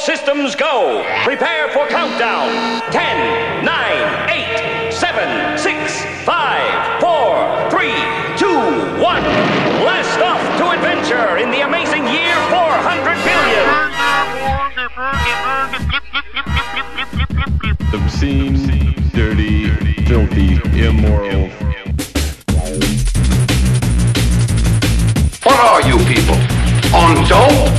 systems go. Prepare for countdown. 10, 9, 8, 7, 6, 5, 4, 3, 2, 1. Blast off to adventure in the amazing year 400 billion. Obscene, dirty, filthy, immoral. What are you people? On dope?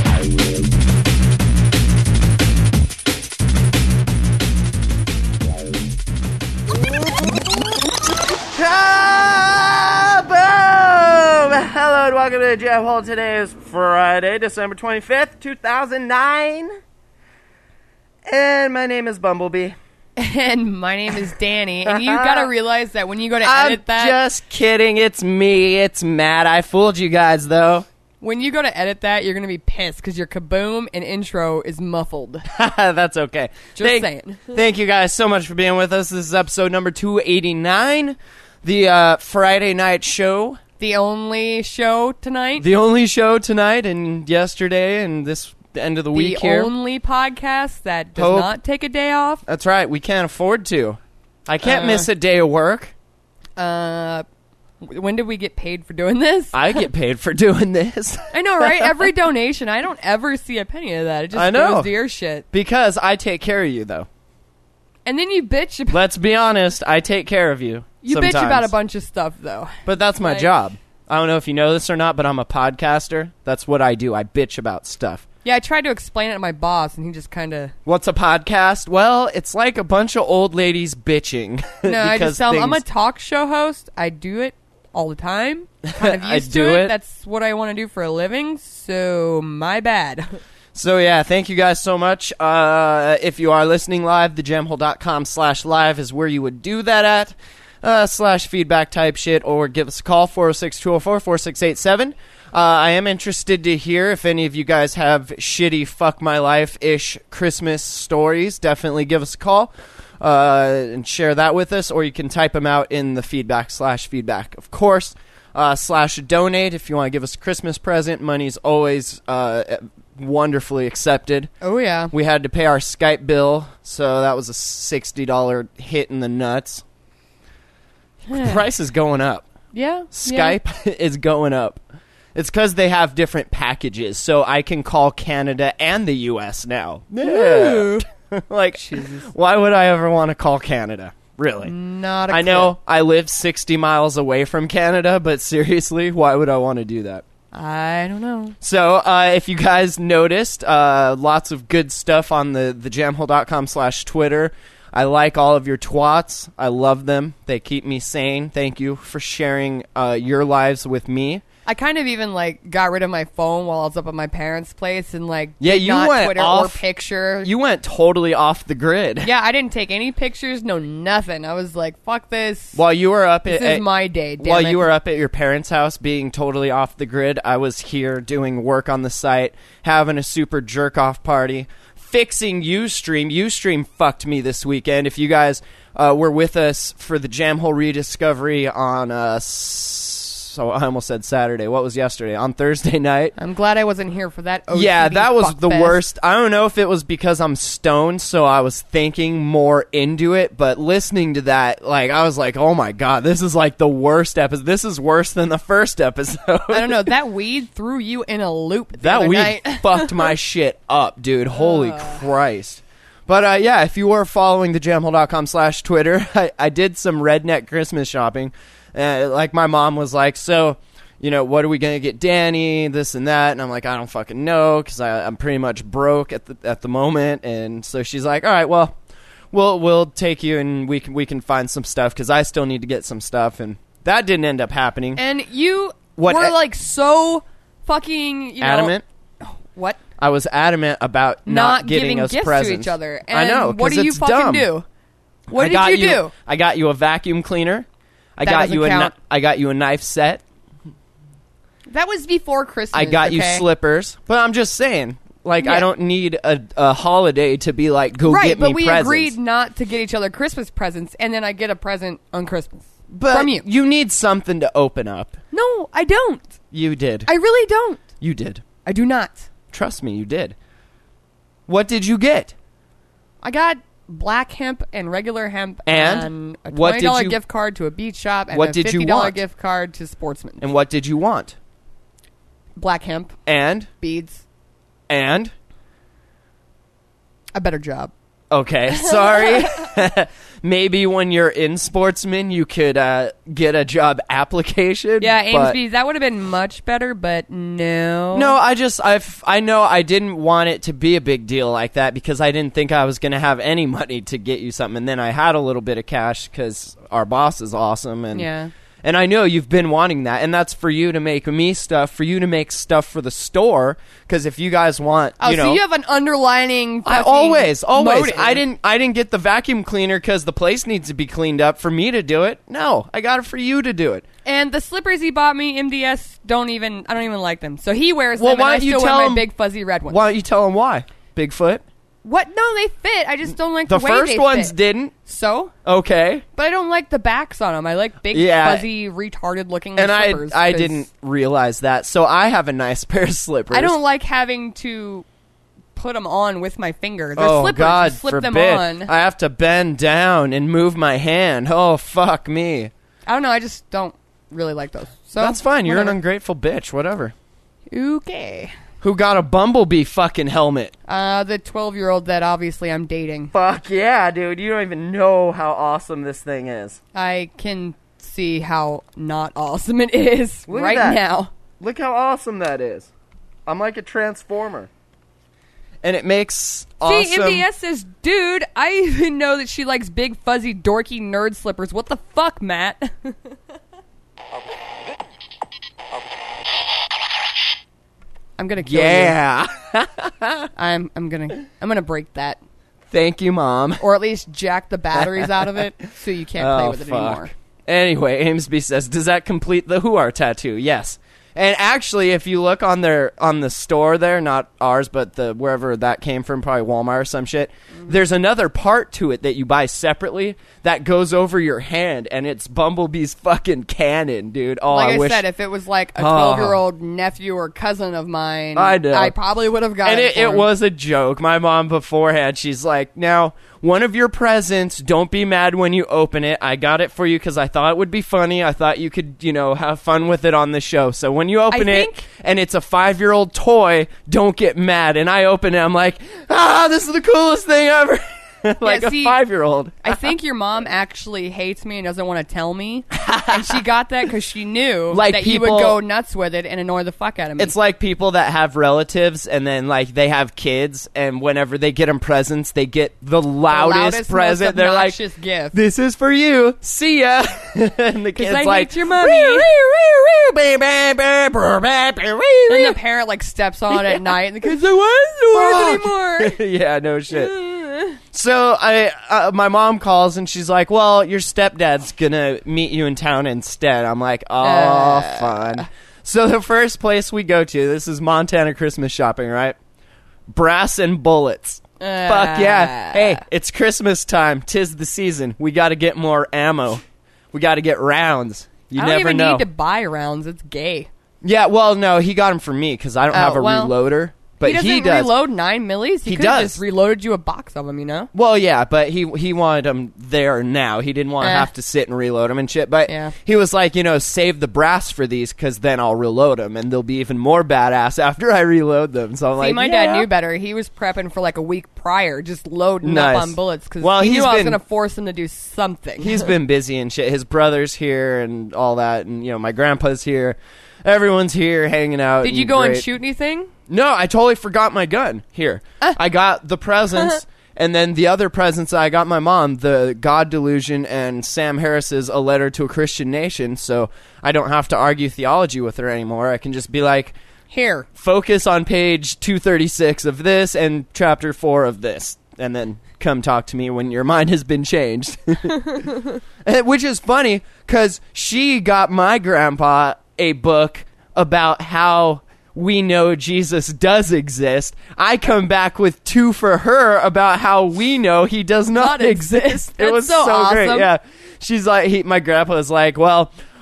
Kaboom! Hello and welcome to the Jam Hole. Today is Friday, December 25th, 2009. And my name is Bumblebee. And my name is Danny. And you gotta realize that when you go to edit that... I'm just kidding. It's me. It's Matt. I fooled you guys, though. When you go to edit that, you're gonna be pissed because your kaboom and intro is muffled. That's okay. Just saying. Thank you guys so much for being with us. This is episode number 289. The Friday night show. The only show tonight. The only show tonight and yesterday and this end of the week here. The only podcast that does not take a day off. That's right. We can't afford to. I can't miss a day of work. When did we get paid for doing this? I get paid for doing this. I know, right? Every donation, I don't ever see a penny of that. It just goes to your shit. Because I take care of you, though. And then you bitch about... Let's be honest. I take care of you. You sometimes. bitch about a bunch of stuff, though. But that's my job. I don't know if you know this or not, but I'm a podcaster. That's what I do. I bitch about stuff. Yeah, I tried to explain it to my boss, and he just kind of... What's a podcast? Well, it's like a bunch of old ladies bitching. No, I just tell them, I'm a talk show host. I do it all the time. Kind of used to it. That's what I want to do for a living, so my bad. So, yeah, thank you guys so much. If you are listening live, thejamhole.com/live is where you would do that at. /feedback type shit, or give us a call, 406-204-4687. I am interested to hear if any of you guys have shitty fuck my life-ish Christmas stories. Definitely give us a call and share that with us, or you can type them out in the feedback, of course. /donate if you want to give us a Christmas present. Money's always wonderfully accepted. Oh, yeah. We had to pay our Skype bill, so that was a $60 hit in the nuts. The price is going up. Yeah. Skype is going up. It's because they have different packages, so I can call Canada and the U.S. now. Yeah. Like, Jesus. Why would I ever want to call Canada? Really? Not a I know I live 60 miles away from Canada, but seriously, why would I want to do that? I don't know. So, if you guys noticed, lots of good stuff on the thejamhole.com/Twitter. I like all of your twats. I love them. They keep me sane. Thank you for sharing your lives with me. I kind of even got rid of my phone while I was up at my parents' place and you went Twitter off, or picture. You went totally off the grid. Yeah, I didn't take any pictures, no nothing. I was like, fuck this. While you were up this is my day. Damn while it. you were up at your parents' house being totally off the grid, I was here doing work on the site, having a super jerk off party, fixing Ustream. Ustream fucked me this weekend. If you guys were with us for the Jamhole rediscovery on so I almost said Saturday. What was yesterday? On Thursday night. I'm glad I wasn't here for that. OCD yeah, that was the fest. worst. I don't know if it was because I'm stoned, so I was thinking more into it, but listening to that, I was like, oh my god, this is the worst episode. This is worse than the first episode. I don't know. That weed threw you in a loop that weed night. fucked my shit up, dude. Holy Christ. But yeah, if you were following thejamhole.com/Twitter, I did some redneck Christmas shopping. My mom was like, so, what are we going to get Danny, this and that? And I'm like, I don't fucking know, because I'm pretty much broke at the moment. And so she's like, all right, well, we'll take you and we can find some stuff, because I still need to get some stuff. And that didn't end up happening. And you were so fucking, adamant? What? I was adamant about not giving us gifts presents to each other. And I know, what do you fucking dumb. do? What did you do? I got you a vacuum cleaner. I got you a knife set. That was before Christmas. I got you slippers. But I'm just saying, I don't need a holiday to be like, go get me presents. Right, but we agreed not to get each other Christmas presents, and then I get a present on Christmas. But from you. You need something to open up. No, I don't. You did. I really don't. You did. I do not. Trust me, you did. What did you get? I got black hemp and regular hemp and a what did $20 you- gift card to a beach shop and What a did you $50 want? gift card to Sportsman. And what did you want? Black hemp, And beads, a better job. Okay, sorry. Maybe when you're in Sportsman, you could get a job application. Yeah, but- Amesby's, that would have been much better, but no. No, I know I didn't want it to be a big deal like that because I didn't think I was going to have any money to get you something. And then I had a little bit of cash because our boss is awesome. And Yeah. And I know you've been wanting that, and that's for you to make me stuff, for you to make stuff for the store. Because if you guys want, Oh, you know, so you have an underlining I fucking always. motive. I didn't get the vacuum cleaner because the place needs to be cleaned up for me to do it. No, I got it for you to do it. And the slippers he bought me, MDS, I don't even like them. So he wears Well, them, why and I don't you still tell wear him- my big fuzzy red ones. Why don't you tell him why? Bigfoot. What? No, they fit. I just don't like The the way first they ones fit. didn't. So? Okay. But I don't like the backs on them. I like big, Yeah. fuzzy, retarded-looking And slippers. I 'cause didn't realize that. So I have a nice pair of slippers. I don't like having to put them on with my finger. They're Oh slippers. God, you slip them forbid. on. I have to bend down and move my hand. Oh fuck me. I don't know. I just don't really like those. So That's fine. You're an whatever. ungrateful bitch. Whatever. Okay. Who got a Bumblebee fucking helmet? The 12-year-old that obviously I'm dating. Fuck yeah, dude. You don't even know how awesome this thing is. I can see how not awesome it is Look at right that. now. Look how awesome that is. I'm like a transformer. And it makes awesome... See, MDS says, dude, I even know that she likes big, fuzzy, dorky nerd slippers. What the fuck, Matt? I'm gonna kill you. Yeah. I'm gonna break that. Thank you, Mom. Or at least jack the batteries out of it so you can't play Oh, with it fuck. anymore. Anyway, Amesby says, does that complete the Who Are tattoo? Yes. And actually, if you look on the store there, not ours, but the wherever that came from, probably Walmart or some shit, there's another part to it that you buy separately that goes over your hand, and it's Bumblebee's fucking cannon, dude. Oh, Like I wish... said, if it was like a 12-year-old nephew or cousin of mine, I know. I probably would have gotten And it. it was a joke. My mom beforehand, she's like, now, one of your presents, don't be mad when you open it. I got it for you because I thought it would be funny. I thought you could, have fun with it on the show. So when you open it and it's a 5-year-old toy, don't get mad. And I open it, I'm like, this is the coolest thing ever. Like see, a 5-year-old. I think your mom actually hates me and doesn't want to tell me. And she got that because she knew Like that you people- would go nuts with it and annoy the fuck out of me. It's like people that have relatives and then like they have kids and whenever they get them presents, they get the loudest present. most They're like, obnoxious gift. this is for you. See ya. And the kid's I like, hate your mommy. And And the parent like steps on it at night and the kid's like, why isn't yours anymore? yeah, no shit. So my mom calls and she's like, well, your stepdad's gonna meet you in town instead. I'm like, oh, fun. So the first place we go to, this is Montana Christmas shopping, right? Brass and Bullets. Fuck yeah. Hey, it's Christmas time. 'Tis the season. We got to get more ammo. We got to get rounds. You I don't never even know. need to buy rounds. It's gay. Yeah, well, no, he got them for me because I don't have a well, reloader. But he doesn't does. reload 9 millis. He could have just reloaded you a box of them, you know? Well, yeah, but he wanted them there now. He didn't want to have to sit and reload them and shit. But he was like, save the brass for these because then I'll reload them and they'll be even more badass after I reload them. So I'm like, my dad knew better. He was prepping for like a week prior, just loading up on bullets because he knew I was going to force him to do something. He's been busy and shit. His brother's here and all that, and my grandpa's here. Everyone's here hanging out. Did you go and shoot anything? No, I totally forgot my gun here. I got the presents, and then the other presents I got my mom, the God Delusion and Sam Harris's A Letter to a Christian Nation, so I don't have to argue theology with her anymore. I can just be like, here, focus on page 236 of this and chapter 4 of this, and then come talk to me when your mind has been changed. Which is funny, because she got my grandpa a book about how we know Jesus does exist. I come back with 2 for her about how we know he does not exist. It was so awesome. great. Yeah. She's like, my grandpa was like, well,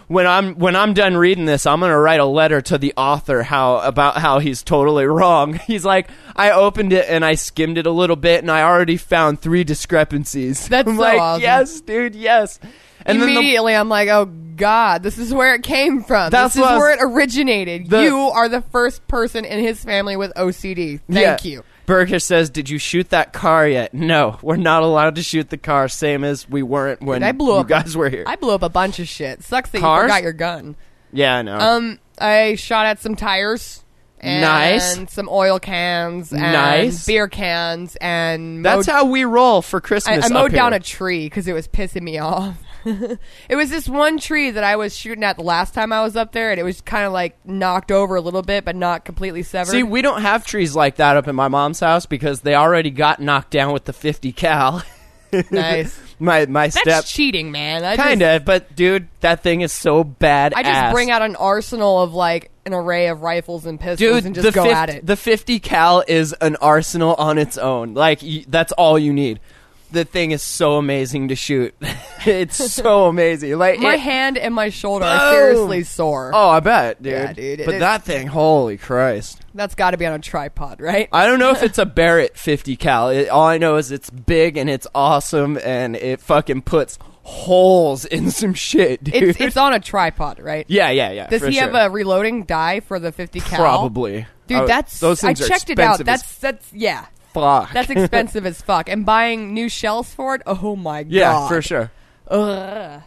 when I'm done reading this, I'm gonna write a letter to the author about how he's totally wrong. He's like, I opened it and I skimmed it a little bit, and I already found 3 discrepancies. That's I'm so like, awesome. yes, dude, yes. And immediately, I'm like, oh God, this is where it came from. This is where it originated. You are the first person in his family with OCD. Thank you. Burkish says, did you shoot that car yet? No, we're not allowed to shoot the car, same as we weren't when you guys were here. I blew up a bunch of shit. Sucks that you forgot your gun. Yeah, I know. I shot at some tires. And some oil cans and beer cans. And that's how we roll for Christmas. I mowed down a tree because it was pissing me off. It was this one tree that I was shooting at the last time I was up there, and it was kind of like knocked over a little bit, but not completely severed. See, we don't have trees like that up in my mom's house because they already got knocked down with the 50 cal. Nice. That's cheating, man. Kinda, but dude, that thing is so bad. I just bring out an arsenal of like an array of rifles and pistols and just go at it. The 50 cal is an arsenal on its own. Like that's all you need. The thing is so amazing to shoot. It's so amazing. Like my hand and my shoulder are seriously sore. Oh, I bet, dude. Yeah, dude. But that thing, holy Christ. That's got to be on a tripod, right? I don't know if it's a Barrett 50 cal. All I know is it's big and it's awesome and it fucking puts holes in some shit, dude. It's on a tripod, right? Yeah. Does he have a reloading die for the 50 cal? Probably. Dude, those things I checked it out. That's yeah. Fuck. That's expensive as fuck. And buying new shells for it, oh my god. Yeah, for sure. Ugh.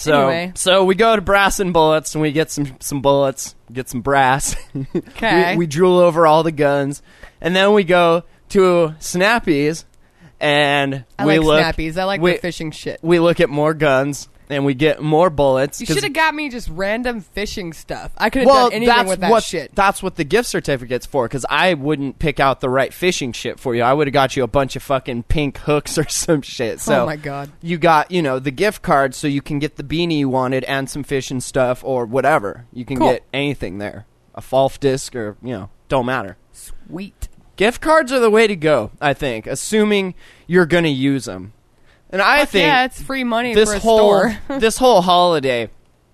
So we go to Brass and Bullets and we get some bullets, get some brass. Okay. we drool over all the guns, and then we go to Snappy's, and I like Snappy's. I like the fishing shit. We look at more guns. And we get more bullets. You should have got me just random fishing stuff. I could have done anything with that shit. That's what the gift certificate's for, because I wouldn't pick out the right fishing shit for you. I would have got you a bunch of fucking pink hooks or some shit. So oh my god. You got, the gift card so you can get the beanie you wanted and some fishing stuff or whatever. You can get anything there. A Falf disc or, don't matter. Sweet. Gift cards are the way to go, I think, assuming you're going to use them. And I think it's free money for a store. This whole holiday,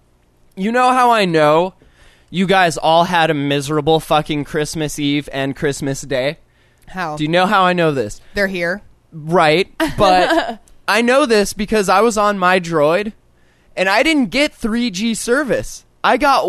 you know how I know you guys all had a miserable fucking Christmas Eve and Christmas Day? How? Do you know how I know this? They're here. Right, but I know this because I was on my Droid, and I didn't get 3G service. I got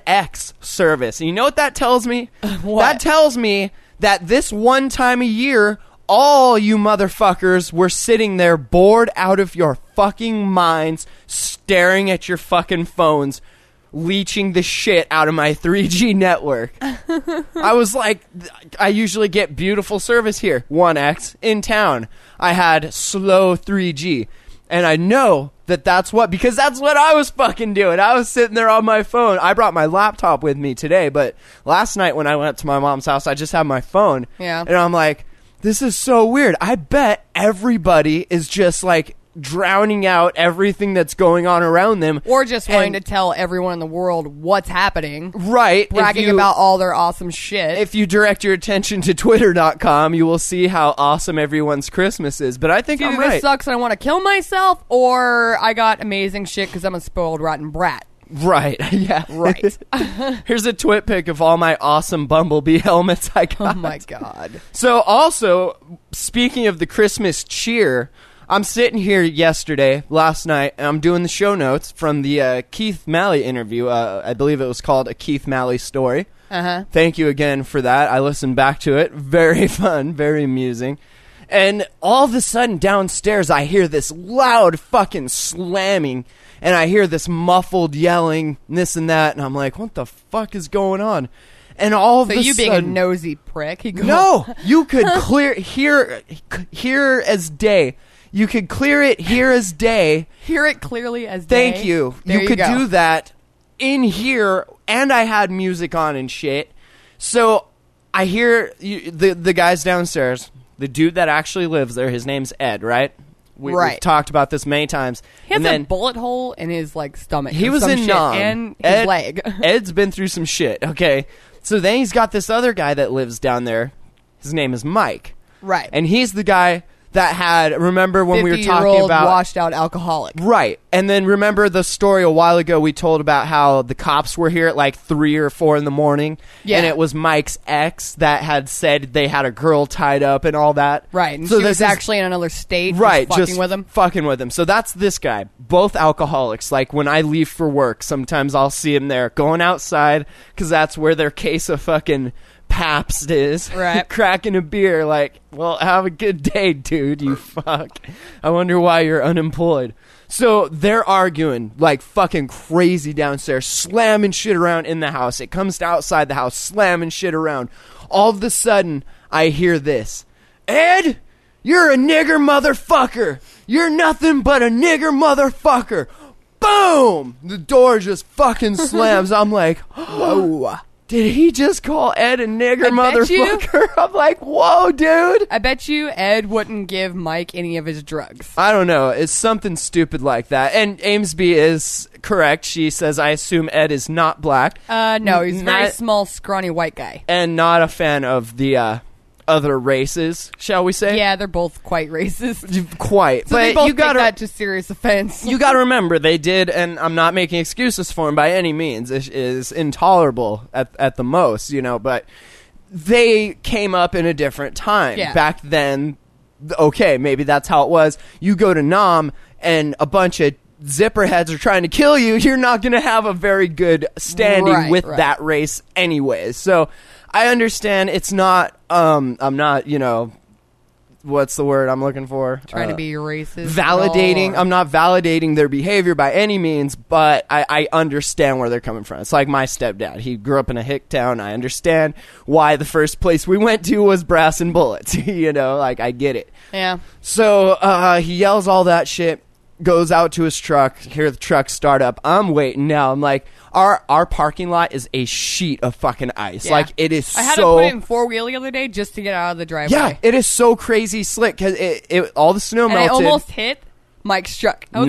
1X service. And you know what that tells me? What? That tells me that this one time a year, all you motherfuckers were sitting there bored out of your fucking minds, staring at your fucking phones, leeching the shit out of my 3G network. I was like, I usually get beautiful service here. 1X in town. I had slow 3G. And I know that's because that's what I was fucking doing. I was sitting there on my phone. I brought my laptop with me today, but last night when I went to my mom's house, I just had my phone. Yeah. And I'm like, this is so weird. I bet everybody is just like drowning out everything that's going on around them. Or just wanting to tell everyone in the world what's happening. Right. Bragging about all their awesome shit. If you direct your attention to Twitter.com, you will see how awesome everyone's Christmas is. But I think I'm right. This sucks and I want to kill myself, or I got amazing shit because I'm a spoiled, rotten brat. Right, yeah. Right. Here's a twit pic of all my awesome Bumblebee helmets I got. Oh my god. So also, speaking of the Christmas cheer, I'm sitting here last night, and I'm doing the show notes from the Keith Malley interview. I believe it was called A Keith Malley Story. Uh-huh. Thank you again for that. I listened back to it. Very fun, very amusing. And all of a sudden, downstairs, I hear this loud fucking slamming, and I hear this muffled yelling, and this and that, and I'm like, what the fuck is going on? And all of a sudden... So you being a nosy prick. No! You could hear as day. You could clear it here as day. Hear it clearly as day? Thank you. There you could go. do that in here, and I had music on and shit. So I hear the guys downstairs, the dude that actually lives there, his name's Ed, right? We've talked about this many times. He has a bullet hole in his stomach. He was in Nam. And his leg. Ed's been through some shit, okay? So then he's got this other guy that lives down there. His name is Mike. Right. And he's the guy that had, remember when we were talking 50-year-old about washed out alcoholic. Right. And then remember the story a while ago we told about how the cops were here at like 3 or 4 in the morning. Yeah. And it was Mike's ex that had said they had a girl tied up and all that. Right. And so she this was is actually in another state. right, Just fucking with him. fucking with him. So that's this guy. Both alcoholics. Like when I leave for work, sometimes I'll see him there going outside because that's where their case of fucking Pabst is. Right. Cracking a beer. Like, well, have a good day, dude. You fuck. I wonder why you're unemployed. So they're arguing like fucking crazy downstairs, slamming shit around in the house. It comes to outside the house, slamming shit around. All of a sudden, I hear this. Ed, you're a nigger motherfucker. You're nothing but a nigger motherfucker. Boom! The door just fucking slams. I'm like, whoa. Did he just call Ed a nigger motherfucker? I'm like, whoa, dude. I bet you Ed wouldn't give Mike any of his drugs. I don't know. It's something stupid like that. And Amesby is correct. She says, I assume Ed is not black. No, he's a very Not- small, scrawny white guy. And not a fan of the other races, shall we say? Yeah, they're both quite racist. Quite. So but they both you take gotta, that to serious offense. you gotta remember, they did, and I'm not making excuses for him by any means. It is intolerable at the most, you know, but they came up in a different time. Yeah. Back then, okay, maybe that's how it was. You go to Nam, and a bunch of zipperheads are trying to kill you, you're not going to have a very good standing with that race anyways. So I understand it's not, I'm not, you know, what's the word I'm looking for? Trying to be racist. Validating. Or- I'm not validating their behavior by any means, but I understand where they're coming from. It's like my stepdad. He grew up in a hick town. I understand why the first place we went to was Brass and Bullets. You know, like, I get it. Yeah. So he yells all that shit, goes out to his truck, hear the truck start up. I'm waiting now. I'm like, our parking lot is a sheet of fucking ice. Yeah. Like, it is I had so... to put it in 4-wheel the other day just to get out of the driveway. Yeah, it is so crazy slick because all the snow and melted. I almost hit Mike's truck. I was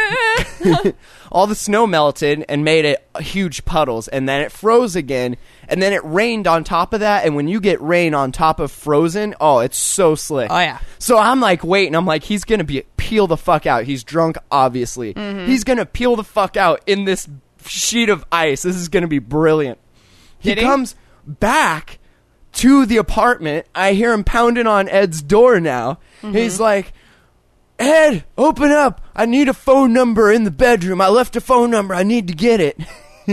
Nice. like, All the snow melted and made it huge puddles, and then it froze again, and then it rained on top of that, and when you get rain on top of frozen, oh, it's so slick. Oh, yeah. So I'm like waiting. I'm like, he's going to peel the fuck out. He's drunk, obviously. Mm-hmm. He's going to peel the fuck out in this sheet of ice. This is going to be brilliant. Did he? Comes back to the apartment. I hear him pounding on Ed's door now. Mm-hmm. He's like, Ed, open up. I need a phone number in the bedroom. I left a phone number. I need to get it.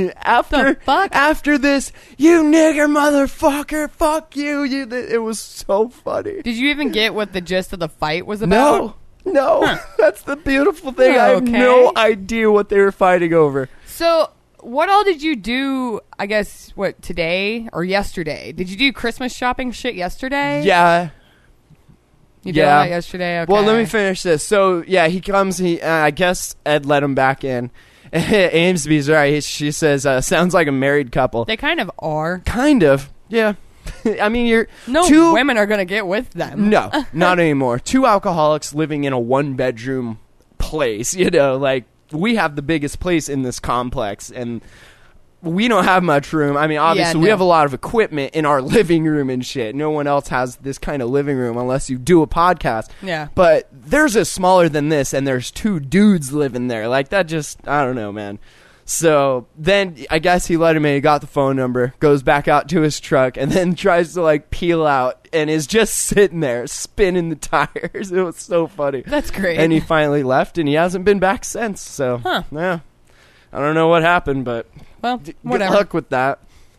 After this, you nigger motherfucker, fuck you. It was so funny. Did you even get what the gist of the fight was about? No. That's the beautiful thing. I have Okay. no idea what they were fighting over. So, what all did you do, I guess, today or yesterday? Did you do Christmas shopping shit yesterday? Yeah. You did all that yesterday? Okay. Well, let me finish this. So, yeah, he comes. I guess Ed let him back in. Amesby's right. She says, sounds like a married couple. They kind of are. Kind of. Yeah. I mean, you're... No two women are going to get with them. No, not anymore. Two alcoholics living in a one-bedroom place. You know, like, we have the biggest place in this complex, and we don't have much room. I mean, obviously, we no. have a lot of equipment in our living room and shit. No one else has this kind of living room unless you do a podcast. Yeah. But there's a smaller than this, and there's two dudes living there. Like, that just... I don't know, man. So then I guess he let him in. He got the phone number, goes back out to his truck, and then tries to like peel out and is just sitting there spinning the tires. It was so funny. That's great. And he finally left, and he hasn't been back since. So yeah, I don't know what happened, but Well, whatever. good luck with that.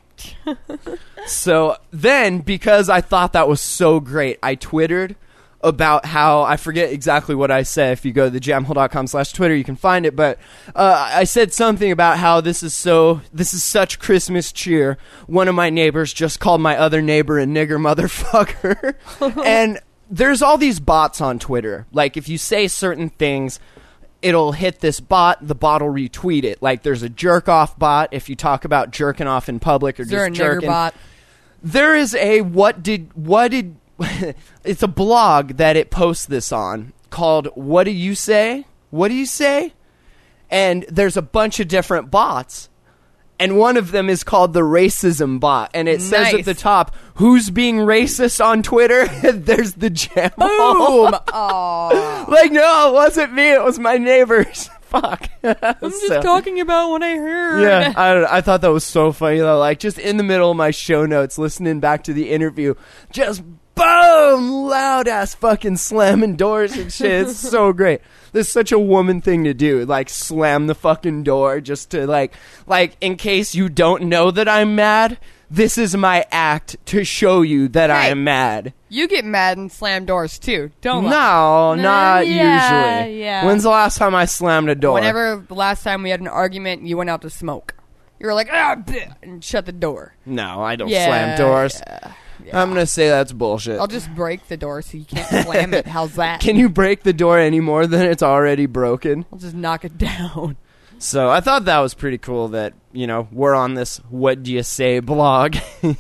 So then, because I thought that was so great, I Twittered about how, I forget exactly what I said. If you go to thejamhole.com/Twitter, you can find it. But I said something about how this is such Christmas cheer. One of my neighbors just called my other neighbor a nigger motherfucker. And there's all these bots on Twitter. Like, if you say certain things, it'll hit this bot, the bot will retweet it. Like, there's a jerk off bot if you talk about jerking off in public or Is there just a nigger jerking. bot? There is a what did it's a blog that it posts this on called What Do You Say? What Do You Say? And there's a bunch of different bots. and one of them is called the Racism Bot, and it says at Nice. the top, "Who's being racist on Twitter?" There's the Jam Hall. Boom! Aw. Like, no, it wasn't me. It was my neighbors. Fuck. I'm just talking about what I heard. Yeah, I don't know. I thought that was so funny though. Like, just in the middle of my show notes, listening back to the interview, just boom, loud ass fucking slamming doors and shit. It's so great. This is such a woman thing to do. Like, slam the fucking door just to like in case you don't know that I'm mad. This is my act to show you that I Hey. am mad. You get mad and slam doors too, don't lie. No, not yeah, usually. yeah. When's the last time I slammed a door? Whenever the last time we had an argument, you went out to smoke. You were like, bleh, and shut the door. No, I don't Yeah, slam doors. yeah. I'm gonna say that's bullshit. I'll just break the door so you can't slam it. How's that? Can you break the door any more than it's already broken? I'll just knock it down. So I thought that was pretty cool that, you know, we're on this What Do You Say blog.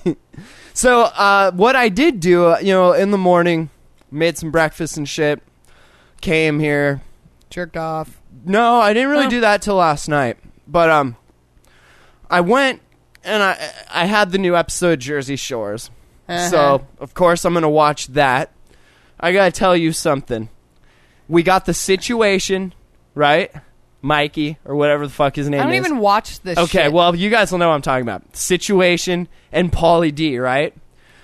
So what I did do, you know, in the morning, made some breakfast and shit, came here. Jerked off. No, I didn't really Oh. do that till last night. But I went and I had the new episode of Jersey Shores. Uh-huh. So, of course, I'm going to watch that. I got to tell you something. We got The Situation, right? Mikey, or whatever the fuck his name I don't is. even watch this Okay, shit. well, you guys will know what I'm talking about. Situation and Pauly D, right?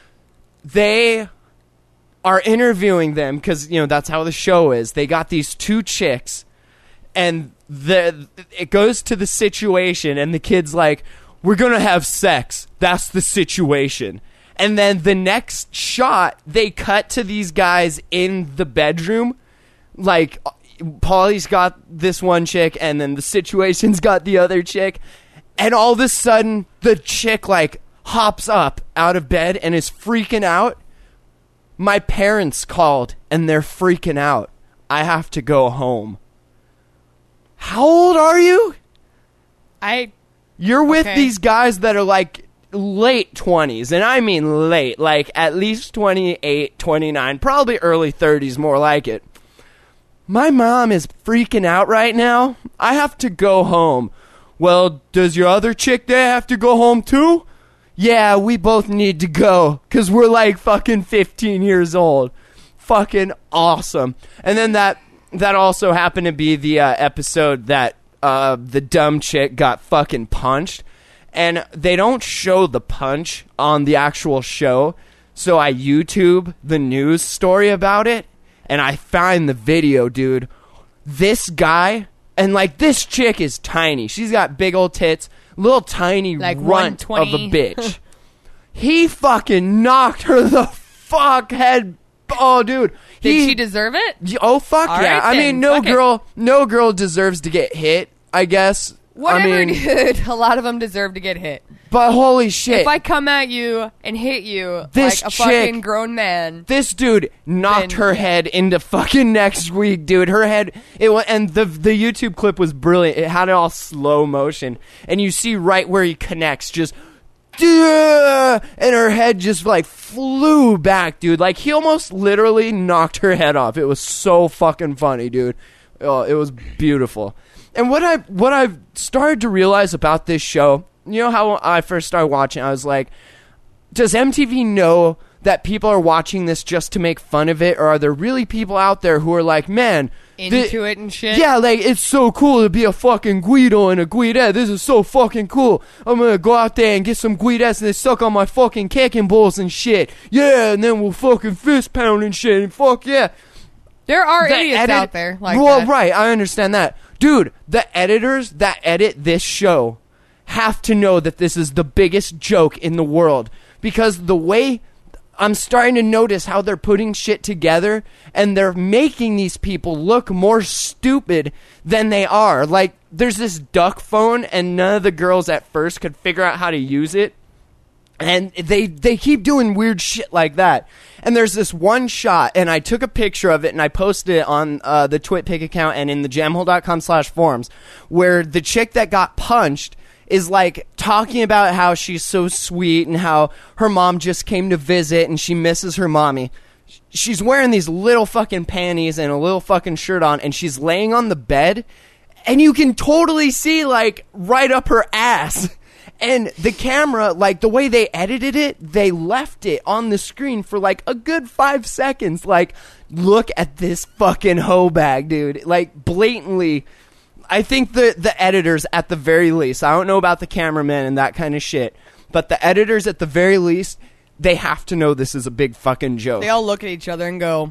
They are interviewing them because, you know, that's how the show is. They got these two chicks, and it goes to The Situation, and the kid's like, "We're going to have sex. That's the situation." And then the next shot, they cut to these guys in the bedroom, like, Pauly's got this one chick, and then The Situation's got the other chick, and all of a sudden, the chick, like, hops up out of bed and is freaking out. My parents called, and they're freaking out. I have to go home. How old are you? You're with Okay. these guys that are, like, late 20s, and I mean late, like, at least 28, 29, probably early 30s, more like it. My mom is freaking out right now. I have to go home. Well, does your other chick there have to go home too? Yeah, we both need to go, because we're like fucking 15 years old. Fucking awesome. And then that also happened to be the episode that the dumb chick got fucking punched. And they don't show the punch on the actual show, so I YouTube the news story about it. And I find the video, dude. This guy, and like this chick is tiny. She's got big old tits, little tiny Like runt of a 120. bitch. He fucking knocked her the fuck head. Oh, dude. Did she deserve it? Oh, fuck All yeah. right, I then. mean, Fuck it. no girl deserves to get hit, I guess. Whatever, I mean, dude. A lot of them deserve to get hit. but holy shit. If I come at you and hit you This like a chick- fucking grown man, This dude knocked Then, her yeah. head into fucking next week, dude. Her head, and the YouTube clip was brilliant. It had it all slow motion, and you see right where he connects, just, and her head just like flew back, dude. Like he almost literally knocked her head off. It was so fucking funny, dude. Oh, it was beautiful. And what I've started to realize about this show, you know how I first started watching, I was like, does MTV know that people are watching this just to make fun of it, or are there really people out there who are like, man, into it and shit. yeah, like, it's so cool to be a fucking Guido and a Guidette. This is so fucking cool. I'm gonna go out there and get some Guidettes and they suck on my fucking kicking balls and shit. Yeah, and then we'll fucking fist pound and shit, and fuck yeah. There are The idiots out there like well, that. right, I understand that. Dude, the editors that edit this show have to know that this is the biggest joke in the world. Because the way I'm starting to notice how they're putting shit together, and they're making these people look more stupid than they are. Like, there's this duck phone, and none of the girls at first could figure out how to use it. And they keep doing weird shit like that. And there's this one shot, and I took a picture of it, and I posted it on the TwitPic account and in the jamhole.com/forums, where the chick that got punched is, like, talking about how she's so sweet and how her mom just came to visit and she misses her mommy. She's wearing these little fucking panties and a little fucking shirt on, and she's laying on the bed, and you can totally see, like, right up her ass. And the camera, like, the way they edited it, they left it on the screen for, like, a good 5 seconds. Like, look at this fucking hoe bag, dude. Like, blatantly. I think the editors, at the very least, I don't know about the cameraman and that kind of shit, but the editors, at the very least, they have to know this is a big fucking joke. They all look at each other and go,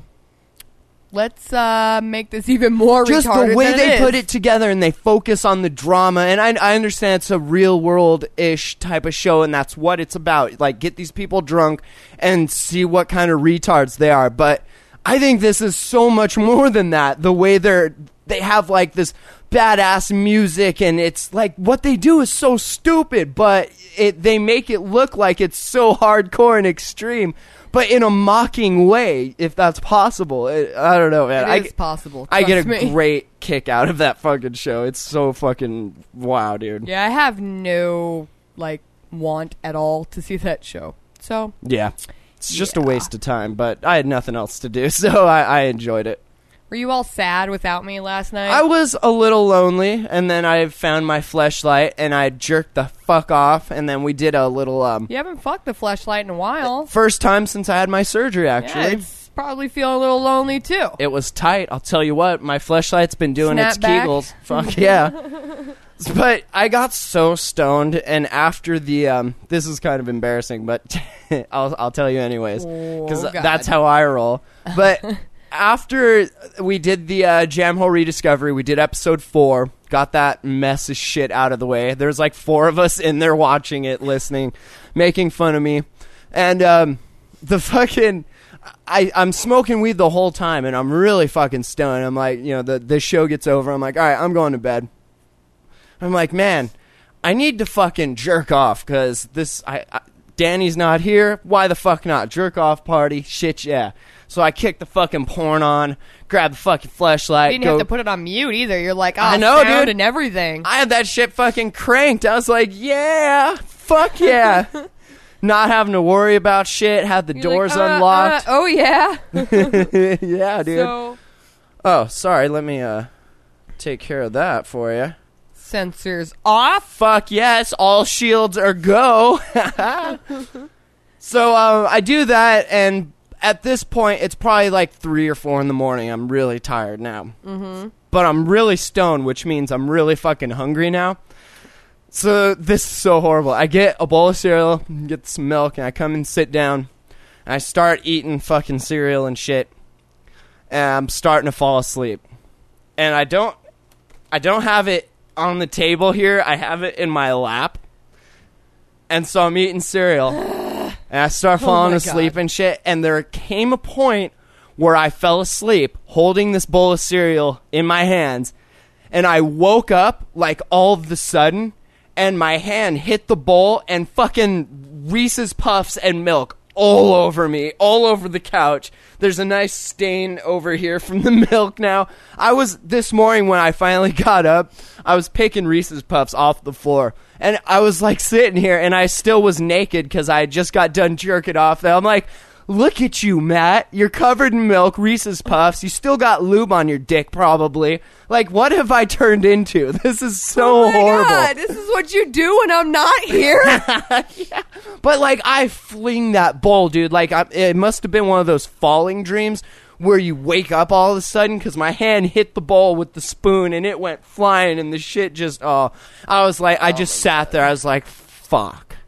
let's make this even more just retarded the way than they it put is. it together, and they focus on the drama. And I understand it's a real world-ish type of show, and that's what it's about. Like, get these people drunk and see what kind of retards they are. But I think this is so much more than that. The way they have, like, this badass music, and it's like what they do is so stupid, but they make it look like it's so hardcore and extreme, but in a mocking way, if that's possible. I don't know, man. It is possible. I get a trust me. great kick out of that fucking show. It's so fucking wow, dude. Yeah, I have no, like, want at all to see that show. So, Yeah. It's just a waste of time, but I had nothing else to do, so I enjoyed it. were you all sad without me last night? I was a little lonely, and then I found my fleshlight, and I jerked the fuck off, and then we did a little, You haven't fucked the fleshlight in a while. first time since I had my surgery, actually. Yeah, it's probably feeling a little lonely, too. It was tight. I'll tell you what, my fleshlight's been doing Snap its back. kegels. Fuck yeah. But I got so stoned, and after the this is kind of embarrassing, but I'll tell you anyways, because Oh, God. that's how I roll. But after we did the Jam Hole Rediscovery, we did episode 4, got that mess of shit out of the way. There's like 4 of us in there watching it, listening, making fun of me, and the fucking. I'm smoking weed the whole time, and I'm really fucking stoned. I'm like, the show gets over. I'm like, all right, I'm going to bed. I'm like, man, I need to fucking jerk off, because Danny's not here. Why the fuck not? Jerk off party. Shit, yeah. So I kick the fucking porn on, grab the fucking fleshlight. You didn't have to put it on mute either. You're like, I know, sound dude. and everything. I had that shit fucking cranked. I was like, yeah, fuck yeah. Not having to worry about shit. Had the You're doors like, unlocked. oh, yeah. Yeah, dude. So, Oh, sorry. Let me take care of that for you. sensors off. Fuck yes, all shields are go. So I do that, and at this point, it's probably like 3 or 4 in the morning. I'm really tired now. Mm-hmm. But I'm really stoned, which means I'm really fucking hungry now. So this is so horrible. I get a bowl of cereal, get some milk, and I come and sit down. And I start eating fucking cereal and shit. And I'm starting to fall asleep. And I don't have it on the table here. I have it in my lap. And so I'm eating cereal. And I start falling asleep and shit. And there came a point where I fell asleep holding this bowl of cereal in my hands. And I woke up like all of a sudden. And my hand hit the bowl and fucking Reese's Puffs and milk all over me, all over the couch. There's a nice stain over here from the milk now. This morning when I finally got up, I was picking Reese's Puffs off the floor. And I was like sitting here and I still was naked because I just got done jerking off. And I'm like, look at you, Matt. You're covered in milk, Reese's Puffs. You still got lube on your dick, probably. Like, what have I turned into? This is so horrible. God, this is what you do when I'm not here. Yeah. But, like, I fling that bowl, dude. Like, it must have been one of those falling dreams where you wake up all of a sudden because my hand hit the bowl with the spoon and it went flying and the shit just, I was like, I just sat there. I was like, fuck.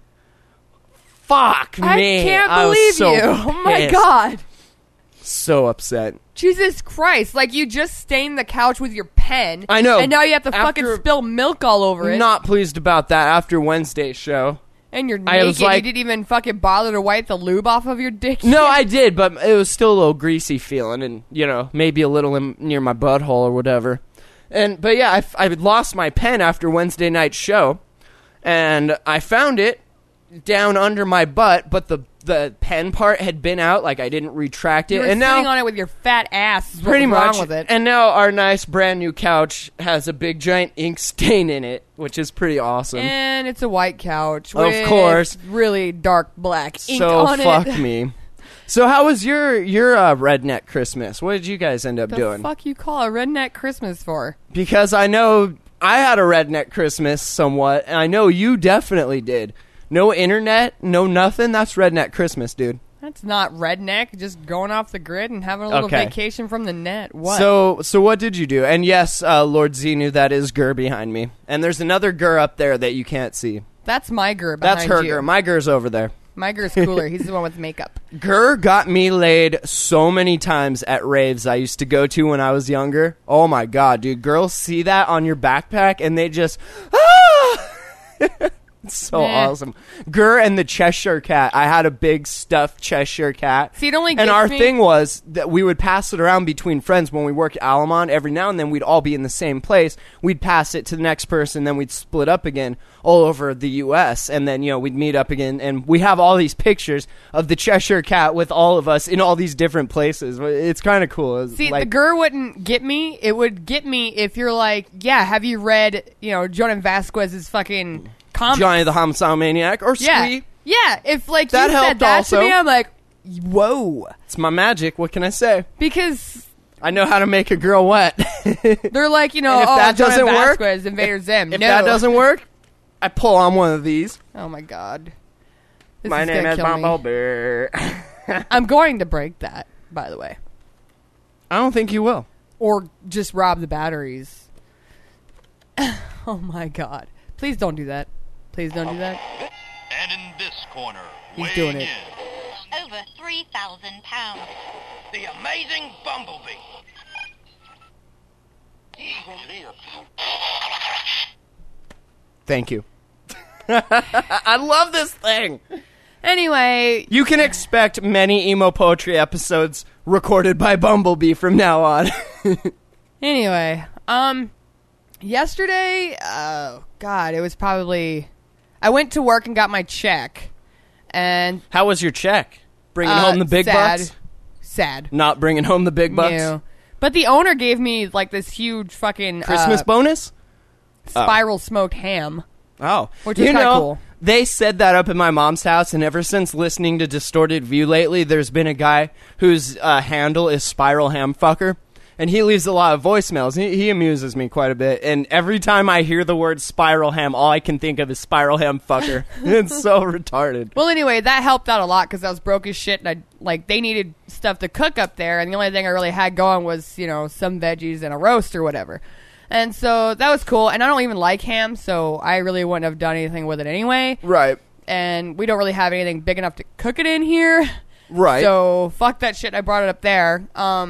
Fuck me. I can't I was believe so you. Oh, my pissed. God. So upset. Jesus Christ. Like, you just stained the couch with your pen. I know. And now you have to After- fucking spill milk all over it. Not pleased about that after Wednesday's show. And you're I naked. was like- You didn't even fucking bother to wipe the lube off of your dick. No, yet? I did, but it was still a little greasy feeling, and maybe a little near my butthole or whatever. But yeah, I lost my pen after Wednesday night's show, and I found it down under my butt, but the pen part had been out, like I didn't retract it, You were and sitting now on it with your fat ass. Is what pretty was wrong much, with it. and now our nice brand new couch has a big giant ink stain in it, which is pretty awesome. And it's a white couch. Of with course. really dark black ink So on fuck it. me. So how was your redneck Christmas? What did you guys end up The doing? fuck you call a redneck Christmas for? Because I know I had a redneck Christmas somewhat, and I know you definitely did. No internet, no nothing. That's redneck Christmas, dude. That's not redneck. Just going off the grid and having a little vacation from the net. What? So what did you do? And yes, Lord Xenu, that is Gur behind me. And there's another Gur up there that you can't see. That's my Gur behind That's her you. Gur. My Gur's over there. My Gur's cooler. He's the one with makeup. Gur got me laid so many times at raves I used to go to when I was younger. Oh my god, dude. Girls see that on your backpack and they just... Ah! It's so awesome. Gur and the Cheshire Cat. I had a big stuffed Cheshire Cat. See, it only and gets our me- thing was that we would pass it around between friends when we worked at Alamon. Every now and then we'd all be in the same place. We'd pass it to the next person, then we'd split up again all over the U.S. And then, we'd meet up again. And we have all these pictures of the Cheshire Cat with all of us in all these different places. It's kind of cool. See, the Gur wouldn't get me. It would get me if you're like, yeah, have you read, Jonan Vasquez's fucking... comic. Johnny the Homicide Maniac or Yeah. Squee. Yeah, if like That you said helped that also. to me, I'm like, whoa. It's my magic. What can I say? Because I know how to make a girl wet. they're like, And if that Jonan doesn't work, Vasquez, Invader Zim. If no. that doesn't work, I pull on one of these. Oh my god. This My is name gonna is kill me. Bumblebee. I'm going to break that, by the way. I don't think you will. Or just rob the batteries. Oh my god. Please don't do that. Please don't do that. And in this corner, He's doing it. Over 3,000 pounds. The amazing Bumblebee. Thank you. I love this thing. Anyway, You can expect many emo poetry episodes recorded by Bumblebee from now on. yesterday, oh god, it was probably... I went to work and got my check. And How was your check? Bringing home the big sad. bucks? Sad. Not bringing home the big bucks? No. But the owner gave me like this huge fucking Christmas bonus? spiral smoked ham. Oh. Which is kinda cool. They said that up at my mom's house, and ever since listening to Distorted View lately, there's been a guy whose handle is Spiral Hamfucker, and he leaves a lot of voicemails. He amuses me quite a bit, and every time I hear the word Spiral Ham, all I can think of is Spiral Hamfucker. It's so retarded. Well, anyway, that helped out a lot because I was broke as shit, and they needed stuff to cook up there, and the only thing I really had going was some veggies and a roast or whatever. And so that was cool, and I don't even like ham, so I really wouldn't have done anything with it anyway. Right. And we don't really have anything big enough to cook it in here. Right. So fuck that shit. I brought it up there.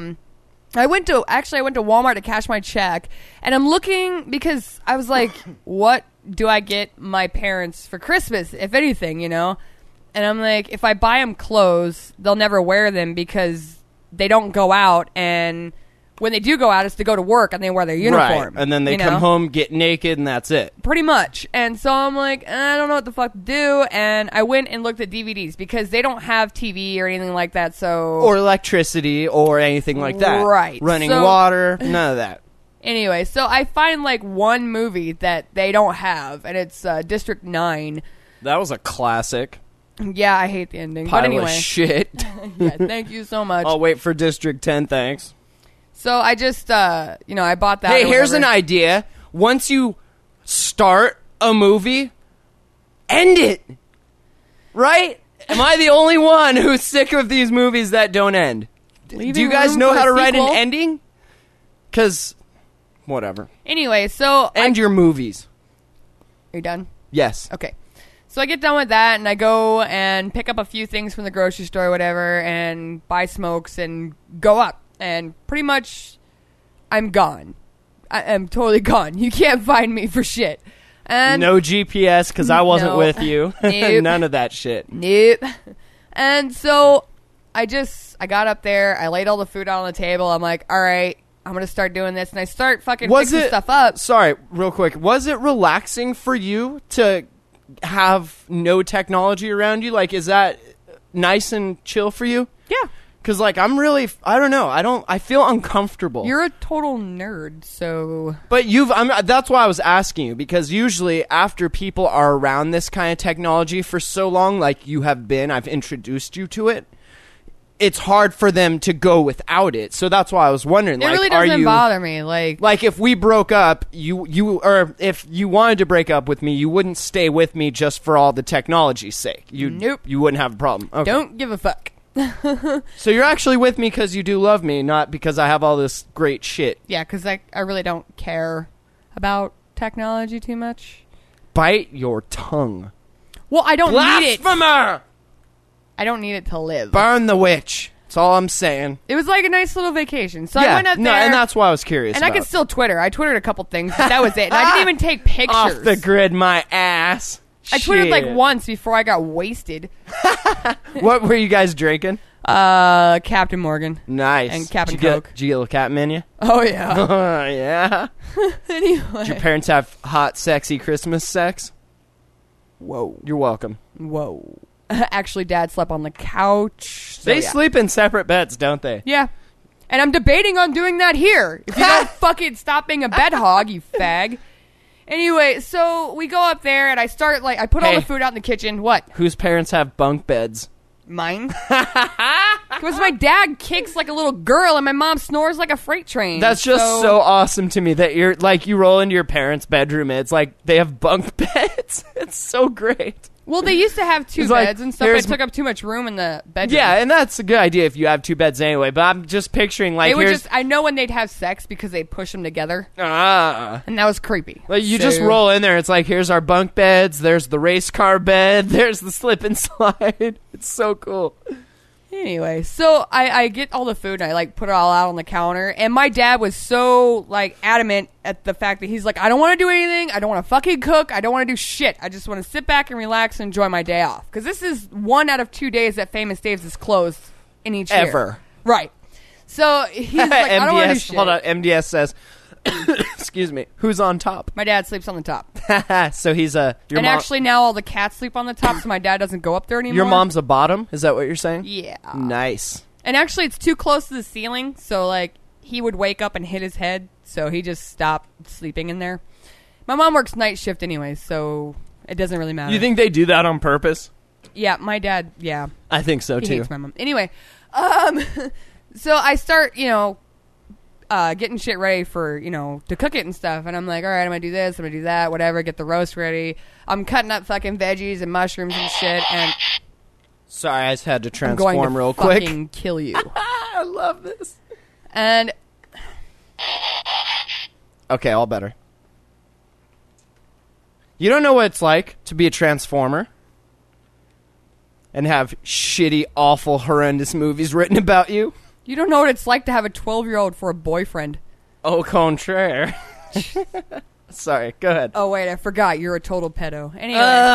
I went to Walmart to cash my check, and I'm looking because I was like, what do I get my parents for Christmas, if anything, And I'm like, if I buy them clothes, they'll never wear them because they don't go out, and when they do go out, it's to go to work, and they wear their uniform. Right. And then they come home, get naked, and that's it. Pretty much. And so I'm like, I don't know what the fuck to do. And I went and looked at DVDs because they don't have TV or anything like that. So Or electricity or anything like that. Right. Running So- water, none of that. Anyway, so I find like one movie that they don't have, and it's District 9. That was a classic. Yeah, I hate the ending. Pile but anyway. of shit. Yeah, thank you so much. I'll wait for District 10, thanks. So I just, I bought that. Hey, or here's whatever. an idea. Once you start a movie, end it. Right? Am I the only one who's sick of these movies that don't end? Leaving Do you guys room know for how a to write an sequel? ending? Because, whatever. Anyway, so End your movies. Are you done? Yes. Okay. So I get done with that, and I go and pick up a few things from the grocery store or whatever, and buy smokes and go up. And pretty much, I'm gone. I am totally gone. You can't find me for shit. And No GPS because I wasn't No. with you. Nope. None of that shit. Nope. And so I got up there. I laid all the food out on the table. I'm like, all right, I'm going to start doing this. And I start fucking fixing stuff up. Sorry, real quick. Was it relaxing for you to have no technology around you? Like, is that nice and chill for you? Yeah. Because, like, I don't know. I feel uncomfortable. You're a total nerd, so... But that's why I was asking you, because usually after people are around this kind of technology for so long, like you have been, I've introduced you to it, it's hard for them to go without it. So that's why I was wondering. It like, really are doesn't you, bother me. Like if we broke up, or if you wanted to break up with me, you wouldn't stay with me just for all the technology's sake. Nope. You wouldn't have a problem. Okay. don't give a fuck. So you're actually with me because you do love me, not because I have all this great shit. Yeah, because I really don't care about technology too much. Bite your tongue. Well, I don't need it. Blasphemer! I don't need it to live. Burn the witch. That's all I'm saying. It was like a nice little vacation. So yeah, I went up there. no, and that's why I was curious. And I could still Twitter. I Twittered a couple things, but that was it. And I didn't even take pictures. Off the grid, my ass. I Twittered like Shit. once before I got wasted. What were you guys drinking? Captain Morgan. Nice. And Captain Did you Coke. Did you get a little cat menu? Oh, yeah. Yeah. Anyway. Did your parents have hot, sexy Christmas sex? Whoa. You're welcome. Whoa. Actually, Dad slept on the couch. So, They yeah. sleep in separate beds, don't they? Yeah. And I'm debating on doing that here. If you don't fucking stop being a bed hog, you fag. Anyway, so we go up there and I start, like, I put all Hey. the food out in the kitchen. What? Whose parents have bunk beds? Mine? Because my dad kicks like a little girl and my mom snores like a freight train. That's just so awesome to me that you're like, you roll into your parents' bedroom and it's like they have bunk beds. It's so great. Well, they used to have two It's like, beds and stuff, but here's- it took up too much room in the bedroom. Yeah, and that's a good idea if you have two beds anyway, but I'm just picturing like They would here's just, I know when they'd have sex because they'd push them together, like and that was creepy. you So- just roll in there, it's like here's our bunk beds, there's the race car bed, there's the slip and slide. It's so cool. Anyway, so I get all the food and I like put it all out on the counter, and my dad was so like adamant at the fact that he's like, I don't want to do anything, I don't want to fucking cook, I don't want to do shit, I just want to sit back and relax and enjoy my day off, because this is 1 out of 2 days that Famous Dave's is closed in each year. Ever. Right. So he's like, I don't want to do MDS, shit. hold on, MDS says, excuse me, who's on top? My dad sleeps on the top. So he's your And mom, actually now all the cats sleep on the top, so my dad doesn't go up there anymore. your mom's a bottom? Is that what you're saying? Yeah. Nice. And actually it's too close to the ceiling, so like he would wake up and hit his head, so he just stopped sleeping in there. My mom works night shift anyway, so it doesn't really matter. You think they do that on purpose? Yeah, my dad, yeah. I think so He too. hates my mom. Anyway, so I start, getting shit ready for, to cook it and stuff. And I'm like, all right, I'm going to do this, I'm going to do that, whatever, get the roast ready. I'm cutting up fucking veggies and mushrooms and shit, and Sorry, I just had to I'm going transform to real quick. fucking kill you. I love this. And Okay, all better. You don't know what it's like to be a transformer and have shitty, awful, horrendous movies written about you? you don't know what it's like to have a 12-year-old for a boyfriend. Au contraire. Sorry, go ahead. Oh, wait, I forgot. You're a total pedo. Anyway.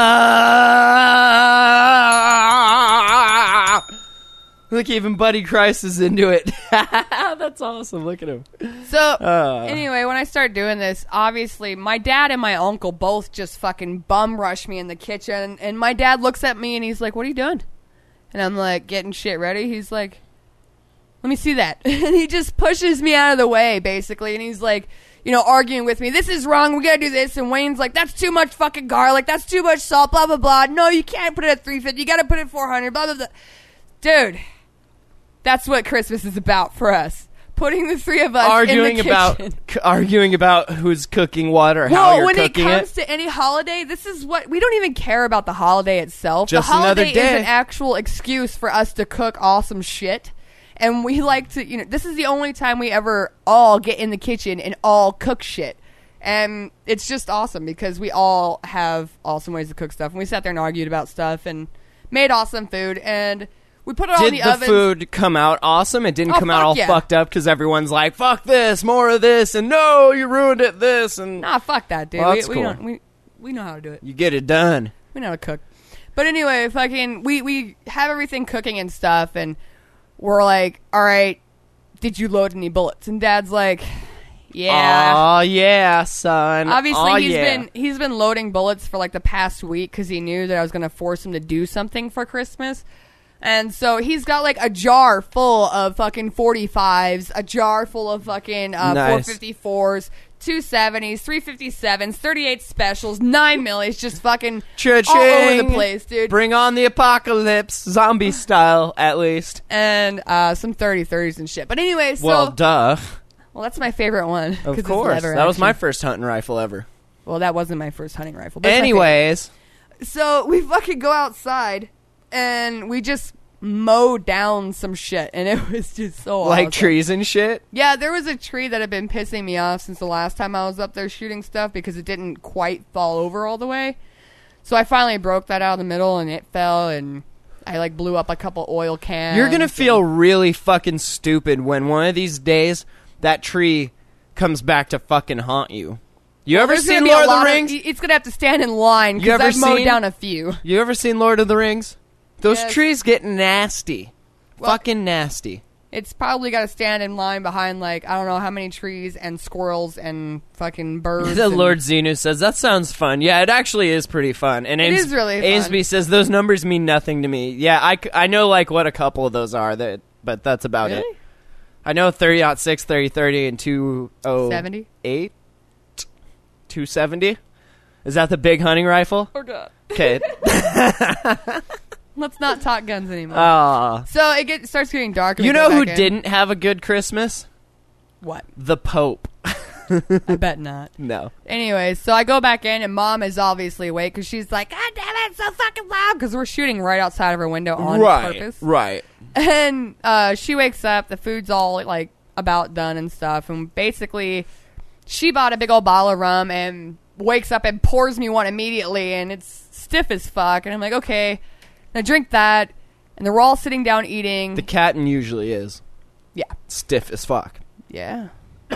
Look, even Buddy Christ is into it. That's awesome. Look at him. So, anyway, when I start doing this, obviously, my dad and my uncle both just fucking bum rush me in the kitchen. And my dad looks at me and he's like, what are you doing? And I'm like, getting shit ready. He's like, let me see that. And he just pushes me out of the way, basically. And he's like, arguing with me. This is wrong. We gotta do this. And Wayne's like, that's too much fucking garlic. That's too much salt. Blah, blah, blah. No, you can't put it at 350. You gotta put it at 400. Blah, blah, blah. Dude, that's what Christmas is about for us. Putting the three of us Arguing in the kitchen. arguing about who's cooking what or how Well, you're when it cooking comes to any holiday, this is what we don't even care about the holiday itself. Just the holiday another day. is an actual excuse for us to cook awesome shit. And we like to, this is the only time we ever all get in the kitchen and all cook shit. And it's just awesome because we all have awesome ways to cook stuff. And we sat there and argued about stuff and made awesome food. And we put it all in Did the the oven. food come out awesome? It didn't Oh, come out fuck all yeah. fucked up because everyone's like, fuck this, more of this, and no, you ruined it, this, and Nah, fuck that, dude. Well, that's we cool. don't, we know how to do it. you get it done. We know how to cook. But anyway, fucking, we have everything cooking and stuff, and we're like, all right, did you load any bullets? And Dad's like, yeah. Oh yeah, son. Obviously, Aw, he's been loading bullets for like the past week because he knew that I was going to force him to do something for Christmas. And so he's got like a jar full of fucking 45s, a jar full of fucking Nice. 454s, 270s, 357s, 38 specials, 9 millis, just fucking Cha-ching. all over the place, dude. Bring on the apocalypse, zombie style, at least. And some 30-30s and shit. But anyway, so... Well, duh. Well, that's my favorite one. Of 'cause it's course. lever That was my action. first hunting rifle ever. Well, that wasn't my first hunting rifle. But it's my Anyways, favorite. So we fucking go outside, and we just mow down some shit, and it was just so like awesome. trees and shit. Yeah, there was a tree that had been pissing me off since the last time I was up there shooting stuff because it didn't quite fall over all the way. So I finally broke that out of the middle, and it fell, and I like blew up a couple oil cans. You're gonna feel really fucking stupid when one of these days that tree comes back to fucking haunt you. You ever There's gonna seen be a Lord of the lot Rings? It's gonna have to stand in line You because ever I've mowed seen- down a few. You ever seen Lord of the Rings? Those Yes. trees get nasty. Well- Fucking nasty. It's probably got to stand in line behind like I don't know how many trees and squirrels and fucking birds. The and- Lord Xenu says, that sounds fun. Yeah, it actually is pretty fun. And It is really fun. Amesby says, those numbers mean nothing to me. Yeah, I know like what a couple of those are, but that's about it. Really? I know 30-06, 30-30, and 70? 208. 270? Is that the big hunting rifle? Oh god. Okay. Let's not talk guns anymore. So it starts getting dark. and You we know go who back in. didn't have a good Christmas? What? The Pope. I bet not. No. Anyways, so I go back in, and Mom is obviously awake because she's like, "God damn it, it's so fucking loud!" Because we're shooting right outside of her window on purpose. Right. And she wakes up. The food's all like about done and stuff. And basically, she bought a big old bottle of rum and wakes up and pours me one immediately. And it's stiff as fuck. And I'm like, okay. And I drink that. And then we're all sitting down eating. The Captain usually is. Yeah. Stiff as fuck. Yeah.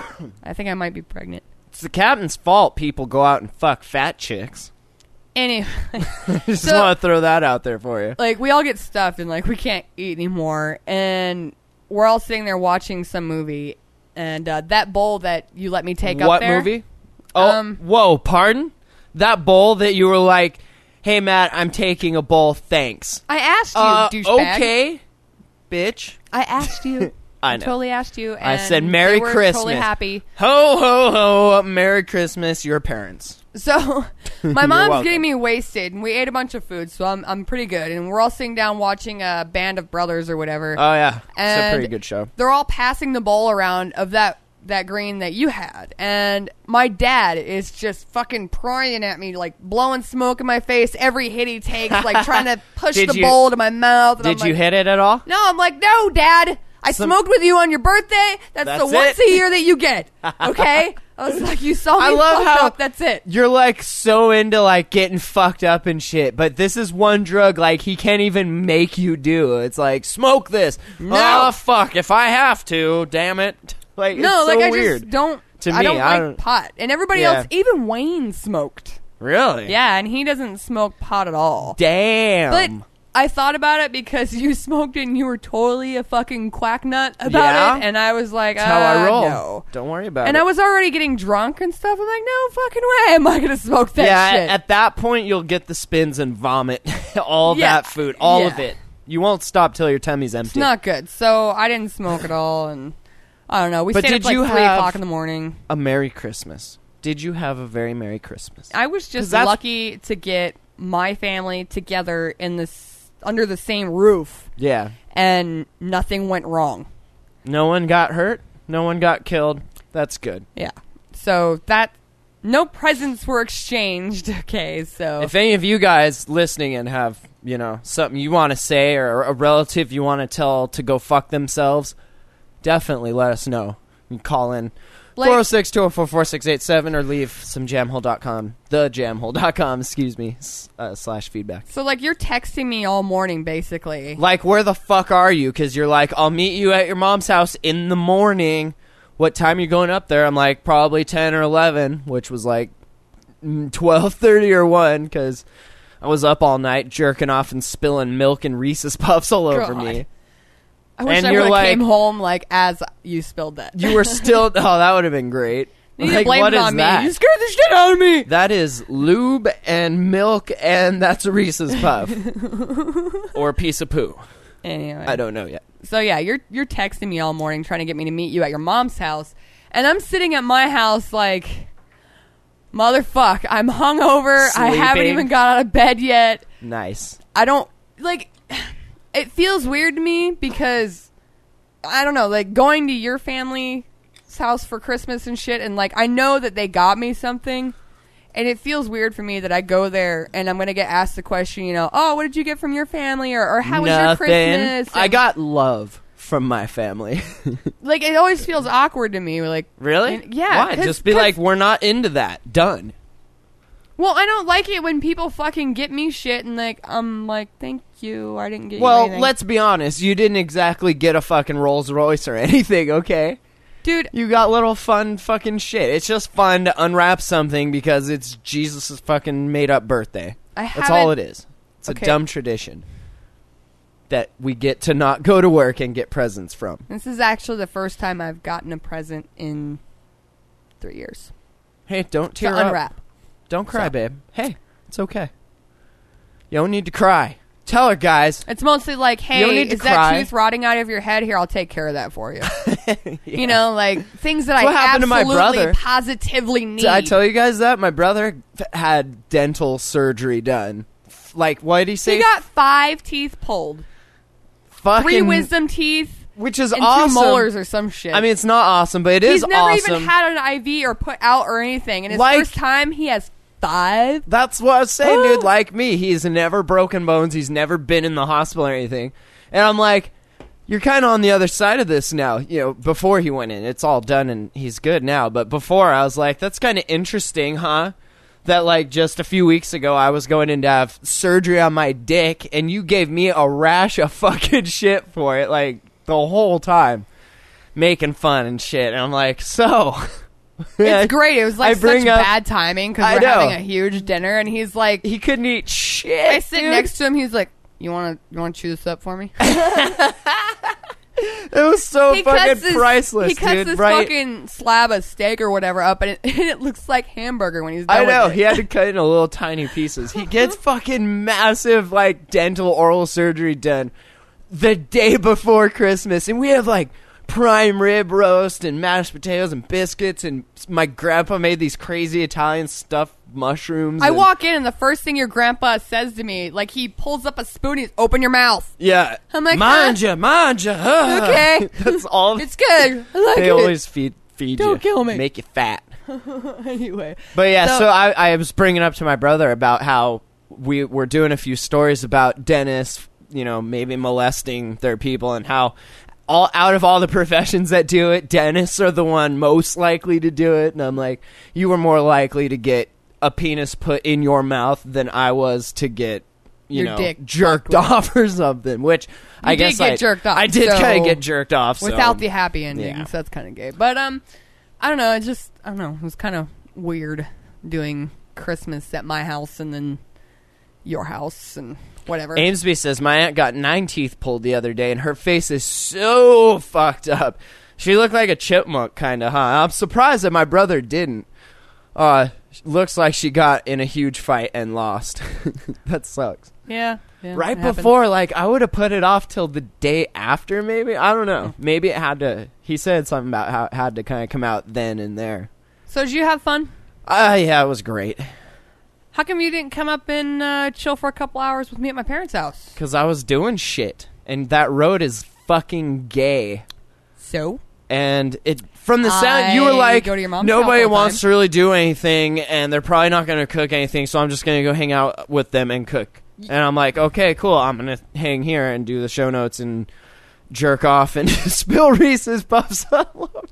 I think I might be pregnant. It's the Captain's fault people go out and fuck fat chicks. Anyway. Just So- want to throw that out there for you. Like, we all get stuffed and, like, we can't eat anymore. And we're all sitting there watching some movie. And that bowl that you let me take up What there. movie? Oh, whoa, pardon? That bowl that you were like, hey, Matt, I'm taking a bowl, thanks. I asked you, douchebag. Okay, bitch. I asked you. I know. Totally asked you. And I said, Merry they were Christmas. Totally happy. Ho, ho, ho, Merry Christmas, your parents. So my You're mom's welcome. getting me wasted, and we ate a bunch of food, so I'm pretty good. And we're all sitting down watching a Band of Brothers or whatever. Oh, yeah. It's a And pretty good show. They're all passing the bowl around of that green that you had, and my dad is just fucking prying at me, like blowing smoke in my face every hit he takes, like trying to push Did the you- bowl to my mouth. And Did I'm you like, hit it at all? No, I'm like, no, Dad. I smoked with you on your birthday. That's the That's once it. a year that you get. Okay? I was like, you saw me I love fucked how- up. That's it. You're like so into like getting fucked up and shit, but this is one drug like he can't even make you do. It's like smoke this. No. Oh fuck! If I have to, damn it! Like No, it's like so I weird. just don't. To I me, don't I like don't- pot, and everybody Yeah. else, even Wayne smoked. Really? Yeah, and he doesn't smoke pot at all. Damn. But I thought about it because you smoked it and you were totally a fucking quack nut about Yeah? it, and I was like, That's how I roll. No. Don't worry about And it. I was already getting drunk and stuff. I'm like, no fucking way am I gonna smoke that yeah, shit. at that point you'll get the spins and vomit all Yeah. that food, all of Yeah. it. You won't stop till your tummy's empty. It's not good. So I didn't smoke at all, and I don't know. We But stayed up did like you 3 have- o'clock in the morning. A Merry Christmas. Did you have a very Merry Christmas? I was 'Cause just that's- lucky to get my family together in this under the same roof, Yeah. and nothing went wrong. No one got hurt. No one got killed. That's good. Yeah. So that no presents were exchanged. Okay, so If any of you guys listening and have, you know, something you want to say or a relative you want to tell to go fuck themselves, definitely let us know. You can call in Like- 406-204-4687 or leave some jamhole.com, thejamhole.com, excuse me, /feedback. So like you're texting me all morning basically. Like, where the fuck are you? Because you're like, I'll meet you at your mom's house in the morning. What time are you going up there? I'm like, probably 10 or 11, which was like 12:30 or 1, because I was up all night jerking off and spilling milk and Reese's Puffs all over God. me. I wish and I you're would have like- came home like as you spilled that. You were still, oh, that would have been great. You need Like, to blame what it is on that? me. You scared the shit out of me. That is lube and milk, and that's a Reese's Puff. Or a piece of poo. Anyway. I don't know yet. So yeah, you're texting me all morning trying to get me to meet you at your mom's house. And I'm sitting at my house like, motherfuck, I'm hungover. I haven't Sleeping. even got out of bed yet. Nice. I don't, like, it feels weird to me because, I don't know, like, going to your family's house for Christmas and shit, and, like, I know that they got me something, and it feels weird for me that I go there and I'm going to get asked the question, you know, oh, what did you get from your family, or how was your Christmas? I And, got love from my family. like, it always feels awkward to me, like, Really? and- yeah. Why? 'cause- Just be 'cause- like, we're not into that. Done. well, I don't like it when people fucking get me shit and, like, I'm like, thank you, I didn't get you Well, anything. let's be honest. You didn't exactly get a fucking Rolls Royce or anything, okay? Dude, You got little fun fucking shit. It's just fun to unwrap something because it's Jesus' fucking made-up birthday. That's all it is. It's a Okay. dumb tradition that we get to not go to work and get presents from. this is actually the first time I've gotten a present in 3 years. Hey, don't To tear up. unwrap. Don't cry, So. babe. Hey, it's okay. You don't need to cry. Tell her, guys. It's mostly like, You don't hey, need to is that cry. tooth rotting out of your head? Here, I'll take care of that for you. You know, like, things that What I happened to my absolutely, brother? positively need. Did I tell you guys that? My brother had dental surgery done. Like, what did he say? He got 5 teeth pulled. fucking, 3 wisdom teeth which is and awesome. 2 molars or some shit. I mean, it's not awesome, but it is he's never awesome. even had an IV or put out or anything. And his Like- first time, he has 5. That's what I was saying, dude. Like me, he's never broken bones. He's never been in the hospital or anything. And I'm like, you're kind of on the other side of this now. You know, before he went in, it's all done and he's good now. But before, I was like, that's kind of interesting, huh? That, like, just a few weeks ago, I was going in to have surgery on my dick, and you gave me a rash of fucking shit for it, like, the whole time. Making fun and shit. And I'm like, so... It's great. It was like I bring such up- bad timing because I we're know. having a huge dinner, and he's like, He couldn't eat shit. I sit dude. next to him. He's like, you want to chew this up for me? It was so fucking this, priceless, He cuts dude. this Right? fucking slab of steak or whatever up, and it looks like hamburger when he's done I know. with it. He had to cut it into little tiny pieces. He gets fucking massive, like, dental oral surgery done the day before Christmas. And we have, like, prime rib roast and mashed potatoes and biscuits. And my grandpa made these crazy Italian stuffed mushrooms. I and- walk in, and the first thing your grandpa says to me, like, he pulls up a spoon, he's, open your mouth. Yeah. I'm like, mind ya. Okay. That's all. It's good. I like They it. always feed Don't you. kill me. Make you fat. Anyway. But yeah, So- so I was bringing up to my brother about how we were doing a few stories about dentists, you know, maybe molesting their people, and how out of all the professions that do it, dentists are the one most likely to do it. And I'm like, you were more likely to get a penis put in your mouth than I was to get, you Your know, dick jerked fucked with. off or something. Which I You did guess get jerked off, I did so- kind of get jerked off Without so. the happy ending, yeah. so that's kind of gay. But, I don't know, I don't know, it was kind of weird doing Christmas at my house and then your house and whatever. Amesby says, my aunt got 9 teeth pulled the other day, and her face is so fucked up. She looked like a chipmunk, kind of, huh? I'm surprised that my brother didn't. Looks like she got in a huge fight and lost. That sucks. Yeah. Right it happened. before, like, I would have put it off till the day after, maybe. I don't know. Maybe it had to... He said something about how it had to kind of come out then and there. So did you have fun? Yeah, it was great. How come you didn't come up and chill for a couple hours with me at my parents' house? Because I was doing shit. And that road is fucking gay. So? And it from the sound, you were I like, go to your mom's nobody house all the wants time. to really do anything, and they're probably not going to cook anything, so I'm just going to go hang out with them and cook. And I'm like, okay, cool, I'm going to hang here and do the show notes and jerk off and spill Reese's Puffs all over.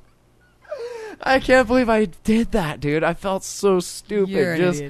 I can't believe I did that, dude. I felt so stupid. You're an just idiot.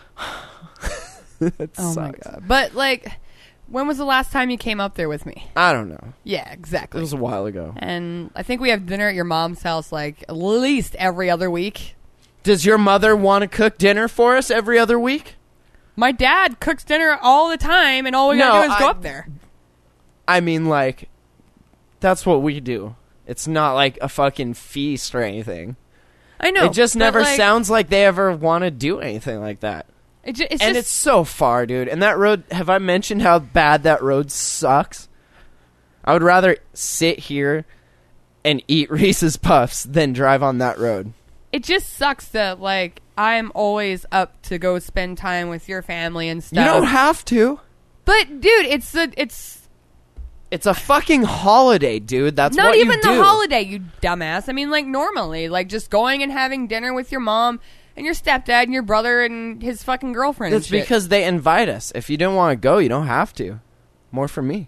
It Oh my sucks. god. But, like, when was the last time you came up there with me? I don't know. Yeah, It exactly. was a while ago. And I think we have dinner at your mom's house, like, at least every other week. Does your mother want to cook dinner for us every other week? My dad cooks dinner all the time, and all we gotta No, do is go I- up there. I mean, like, that's what we do. It's not like a fucking feast or anything. I know. It just but, never like, sounds like they ever want to do anything like that. It's And just, it's so far, dude. And that road, have I mentioned how bad that road sucks? I would rather sit here and eat Reese's Puffs than drive on that road. It just sucks that, like, I'm always up to go spend time with your family and stuff. You don't have to. But, dude, It's a fucking holiday, dude. That's not what even you do. the holiday, you dumbass. I mean, like, normally, like, just going and having dinner with your mom and your stepdad and your brother and his fucking girlfriend. It's and shit. because they invite us. If you don't want to go, you don't have to. More for me.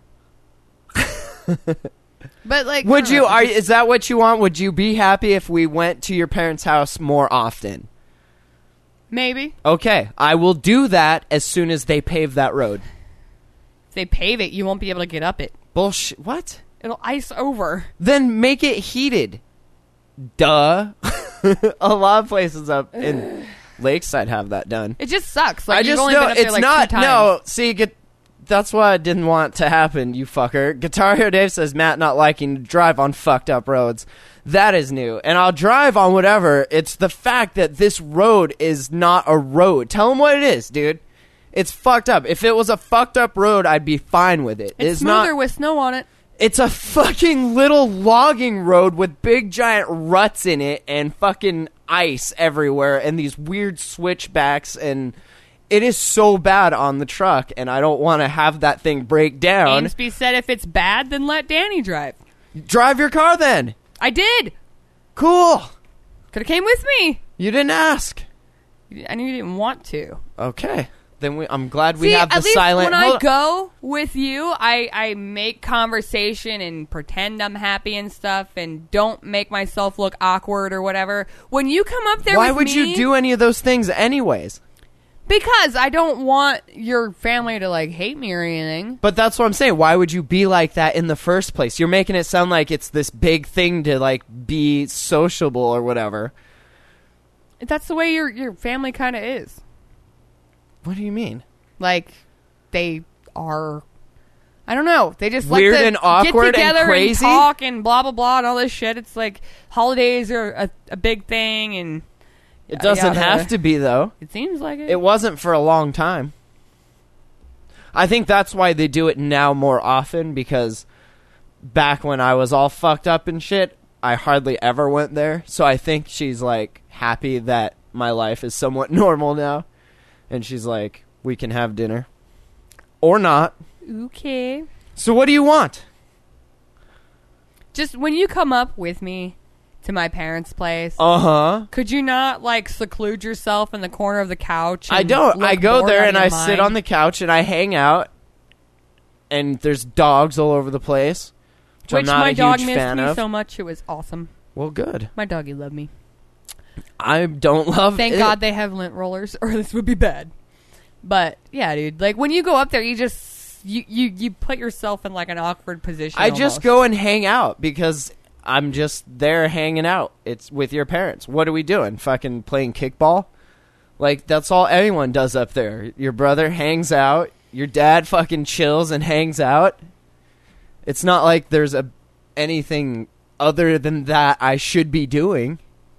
But, like, Would you? know, Is that what you want? Would you be happy if we went to your parents' house more often? maybe Okay, I will do that as soon as they pave that road. if they pave it, you won't be able to get up it. Bullshit. What? It'll ice over. Then make it heated. Duh. A lot of places up in Lakeside have that done. It just sucks. Like, I you've just only know been up there, it's like, not. 2 times. No, see, that's what I didn't want to happen. You fucker. Guitar Hero Dave says Matt not liking to drive on fucked up roads. That is new, and I'll drive on whatever. It's the fact that this road is not a road. Tell him what it is, dude. It's fucked up. If it was a fucked up road, I'd be fine with it. It's not. smoother with snow on it. It's a fucking little logging road with big giant ruts in it and fucking ice everywhere and these weird switchbacks, and it is so bad on the truck, and I don't want to have that thing break down. Amesby said if it's bad, then let Danny drive. Drive your car then. I did. Cool. Could have came with me. You didn't ask. I knew you didn't want to. Okay. Then I'm glad we See, have the at least silent. when Hold I go with you, I make conversation and pretend I'm happy and stuff, and don't make myself look awkward or whatever. When you come up there, Why with would me, you do any of those things anyways? Because I don't want your family to, like, hate me or anything. But that's what I'm saying. Why would you be like that in the first place? You're making it sound like it's this big thing to, like, be sociable or whatever. That's the way your family kind of is. What do you mean? Like, they are, I don't know. They just Weird like to and awkward get together and crazy? talk and blah, blah, blah, and all this shit. It's like holidays are a big thing, and It doesn't yada. have to be, though. It seems like it. It wasn't for a long time. I think that's why they do it now more often, because back when I was all fucked up and shit, I hardly ever went there. So I think she's, like, happy that my life is somewhat normal now. And she's like, we can have dinner. Or not. Okay. So what do you want? Just when you come up with me to my parents' place, Uh-huh. could you not, like, seclude yourself in the corner of the couch? And I don't. look I go bored there out of and your I mind? sit on the couch and I hang out. And there's dogs all over the place. Which I'm not my a dog huge missed fan me of. so much. It was awesome. Well, good. My doggy loved me. I don't love Thank it. God they have lint rollers, or this would be bad. But yeah, dude, like when you go up there, you just you put yourself in like an awkward position. I just almost. go and hang out because I'm just there hanging out. It's with your parents. What are we doing? Fucking playing kickball? Like, that's all anyone does up there. Your brother hangs out. Your dad fucking chills and hangs out. It's not like there's anything other than that I should be doing.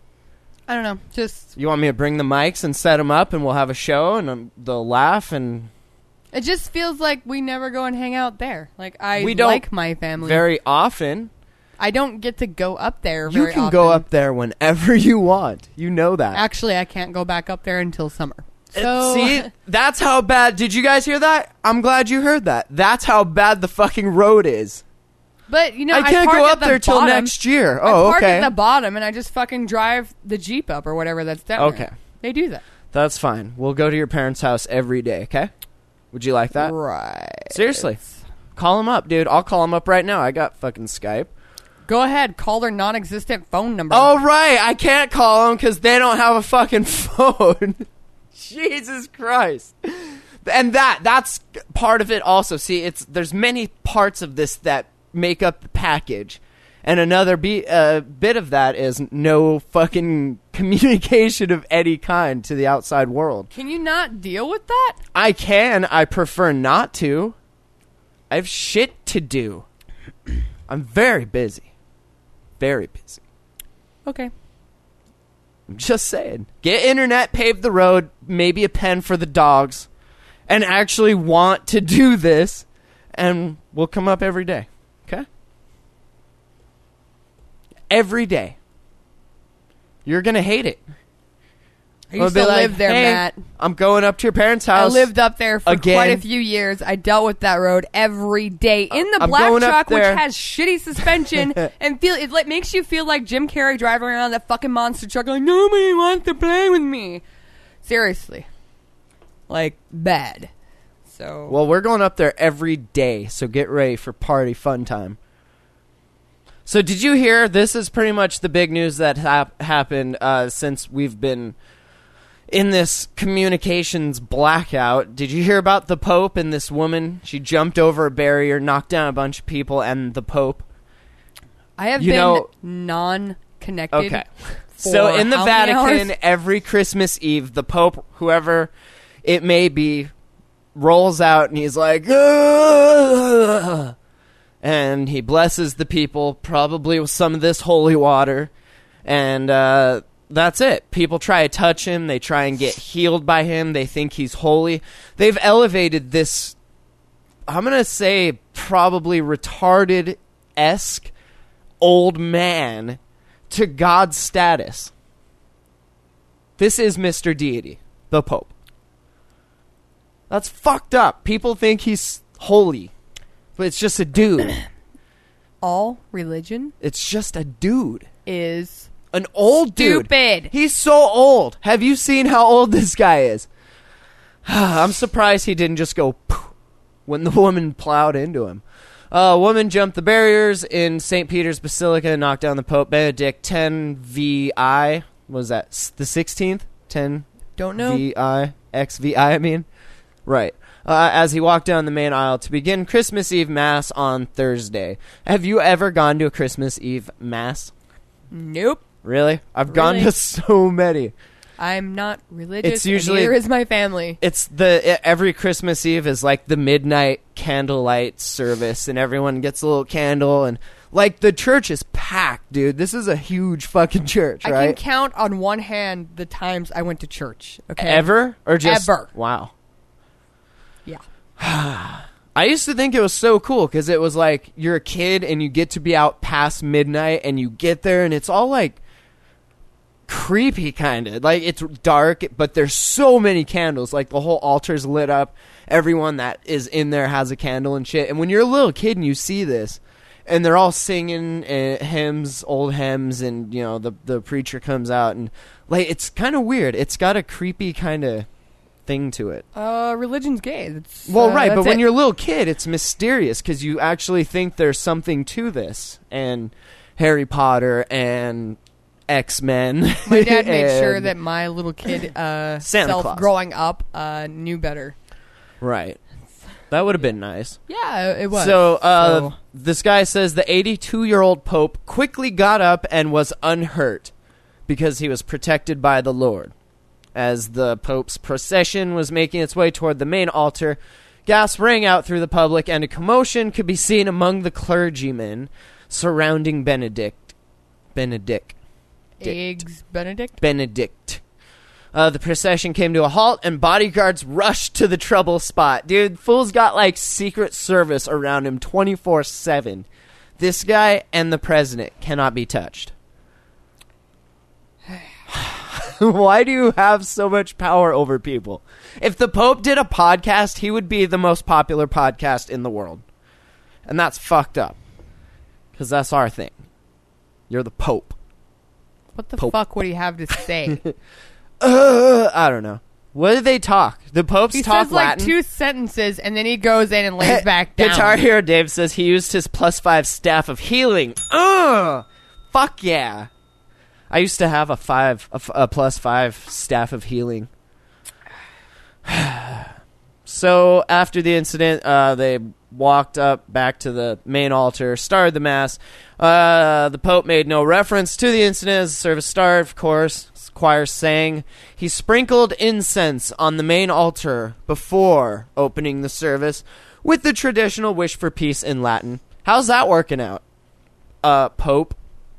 I don't know. Just You want me to bring the mics and set them up and we'll have a show and they'll laugh and... it just feels like we never go and hang out there. Like We don't like my family. very often. I don't get to go up there. You very can often. go up there whenever you want. You know that. Actually, I can't go back up there until summer. So See, that's how bad. Did you guys hear that? I'm glad you heard that. That's how bad the fucking road is. but you know, I can't park go at up the there till bottom. next year. I Oh, park okay. at the bottom, and I just fucking drive the Jeep up or whatever that's down Okay. there. They do that. That's fine. We'll go to your parents' house every day, okay? Would you like that? Right. Seriously. Call them up, dude. I'll call them up right now. I got fucking Skype. Go ahead, call their non-existent phone number. Oh, right. I can't call them because they don't have a fucking phone. Jesus Christ. And that's part of it also. See, there's many parts of this that make up the package. And another bit of that is no fucking communication of any kind to the outside world. Can you not deal with that? I can. I prefer not to. I have shit to do. I'm very busy. Very busy. Okay. I'm just saying. Get internet, pave the road, maybe a pen for the dogs, and actually want to do this, and we'll come up every day. Okay? every day. You're going to hate it. I used to live there, hey, Matt. I'm going up to your parents' house. I lived up there for again. quite a few years. I dealt with that road every day in the I'm black going up truck, which there. has shitty suspension, and it makes you feel like Jim Carrey driving around that fucking monster truck, like nobody wants to play with me. Seriously, like bad. So Well, we're going up there every day, so get ready for party fun time. So did you hear? This is pretty much the big news that happened since we've been in this communications blackout. Did you hear about the Pope and this woman? She jumped over a barrier, knocked down a bunch of people, and the Pope. I have been non-connected. Okay. So in the how many Vatican, hours? every Christmas Eve, the Pope, whoever it may be, rolls out and he's like, "Ugh," and he blesses the people, probably with some of this holy water, and that's it. People try to touch him. They try and get healed by him. They think he's holy. They've elevated this, I'm going to say, probably retarded-esque old man to God's status. This is Mr. Deity, the Pope. That's fucked up. People think he's holy, but it's just a dude. All religion It's just a dude. is An old dude. stupid. He's so old. Have you seen how old this guy is? I'm surprised he didn't just go poof when the woman plowed into him. A woman jumped the barriers in St. Peter's Basilica and knocked down the Pope Benedict 10 VI. What was that? The 16th? 10 Don't know. VI? XVI, I mean. Right. As he walked down the main aisle to begin Christmas Eve Mass on Thursday. Have you ever gone to a Christmas Eve Mass? Nope. Really? I've gone Really? to so many. I'm not religious. It's usually- and neither is my family. It's every Christmas Eve is like the midnight candlelight service, and everyone gets a little candle, and like the church is packed, dude. This is a huge fucking church, I right? can count on one hand the times I went to church. Okay. Ever or just Ever. Wow. Yeah. I used to think it was so cool because it was like you're a kid and you get to be out past midnight, and you get there and it's all like creepy kind of like it's dark, but there's so many candles, like the whole altar's lit up, everyone that is in there has a candle and shit. And when you're a little kid and you see this and they're all singing hymns, old hymns, and you know the preacher comes out and like it's kind of weird. It's got a creepy kind of thing to it. Religion's gay. That's, Well, right, but that's when it. you're a little kid, it's mysterious because you actually think there's something to this. And Harry Potter and X-Men. My dad made sure and- that my little kid Santa self Claus. growing up knew better. Right. That would have been nice. Yeah, it was. So, this guy says the 82-year-old Pope quickly got up and was unhurt because he was protected by the Lord. As the Pope's procession was making its way toward the main altar, gasps rang out through the public, and a commotion could be seen among the clergymen surrounding Benedict. Eggs Benedict? Benedict. The procession came to a halt, and bodyguards rushed to the trouble spot. Dude, fool's got, like, Secret Service around him 24/7. This guy and the president cannot be touched. Why do you have so much power over people? If the Pope did a podcast, he would be the most popular podcast in the world. And that's fucked up. Because that's our thing. You're the Pope. What the Pope. fuck would he have to say? I don't know. What do they talk? The Popes He talk says like Latin? 2 sentences and then he goes in and lays back down. Guitar Hero Dave says he used his +5 staff of healing. Ugh! Fuck yeah. I used to have a +5 staff of healing. So after the incident, they walked up back to the main altar, started the mass. The Pope made no reference to the incident as the service started, of course. The choir sang. He sprinkled incense on the main altar before opening the service with the traditional wish for peace in Latin. How's that working out, Pope?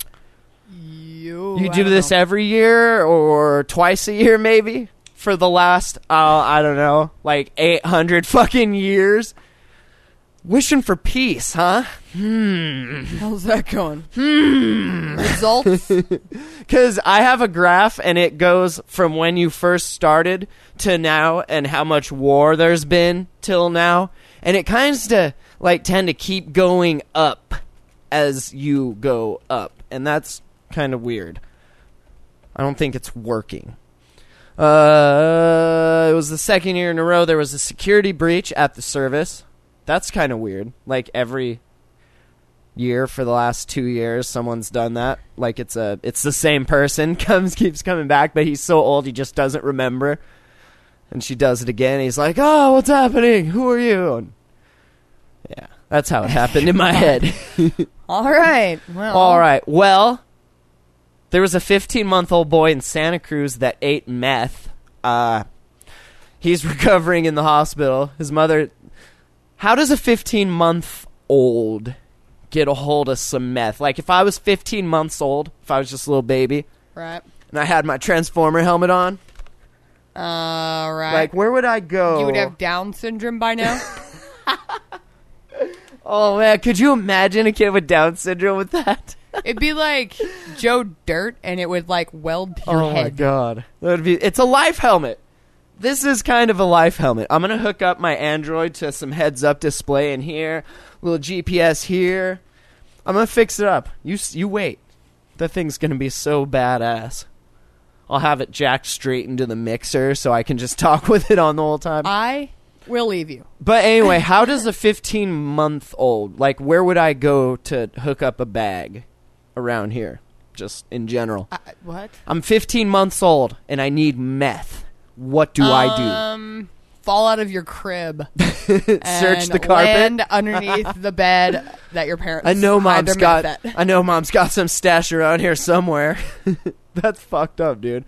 You do this every year or twice a year, maybe? For the last, I don't know, like 800 fucking years? Wishing for peace, huh? How's that going? Results? Because I have a graph, and it goes from when you first started to now, and how much war there's been till now. And it kind of tend to keep going up as you go up. And that's kind of weird. I don't think it's working. It was the second year in a row there was a security breach at the service. That's kind of weird. Like every year for the last 2 years, someone's done that. Like it's the same person keeps coming back, but he's so old he just doesn't remember. And she does it again. He's like, "Oh, what's happening? Who are you?" And yeah, that's how it happened in my head. All right. Well, there was a 15-month-old boy in Santa Cruz that ate meth. He's recovering in the hospital. His mother. How does a 15-month-old get a hold of some meth? Like, if I was 15 months old, if I was just a little baby, right, and I had my Transformer helmet on, right, like, where would I go? You would have Down syndrome by now. Oh, man, could you imagine a kid with Down syndrome with that? It'd be like Joe Dirt, and it would, like, weld to your head. Oh, my God. It's a life helmet. This is kind of a life helmet. I'm going to hook up my Android to some heads-up display in here, little GPS here. I'm going to fix it up. You wait. The thing's going to be so badass. I'll have it jacked straight into the mixer so I can just talk with it on the whole time. I will leave you. But anyway, how does a 15-month-old, like, where would I go to hook up a bag around here, just in general? What? I'm 15 months old, and I need meth. What do I do? Fall out of your crib. Search the carpet. Land underneath the bed that your parents. I know mom's got some stash around here somewhere. That's fucked up, dude.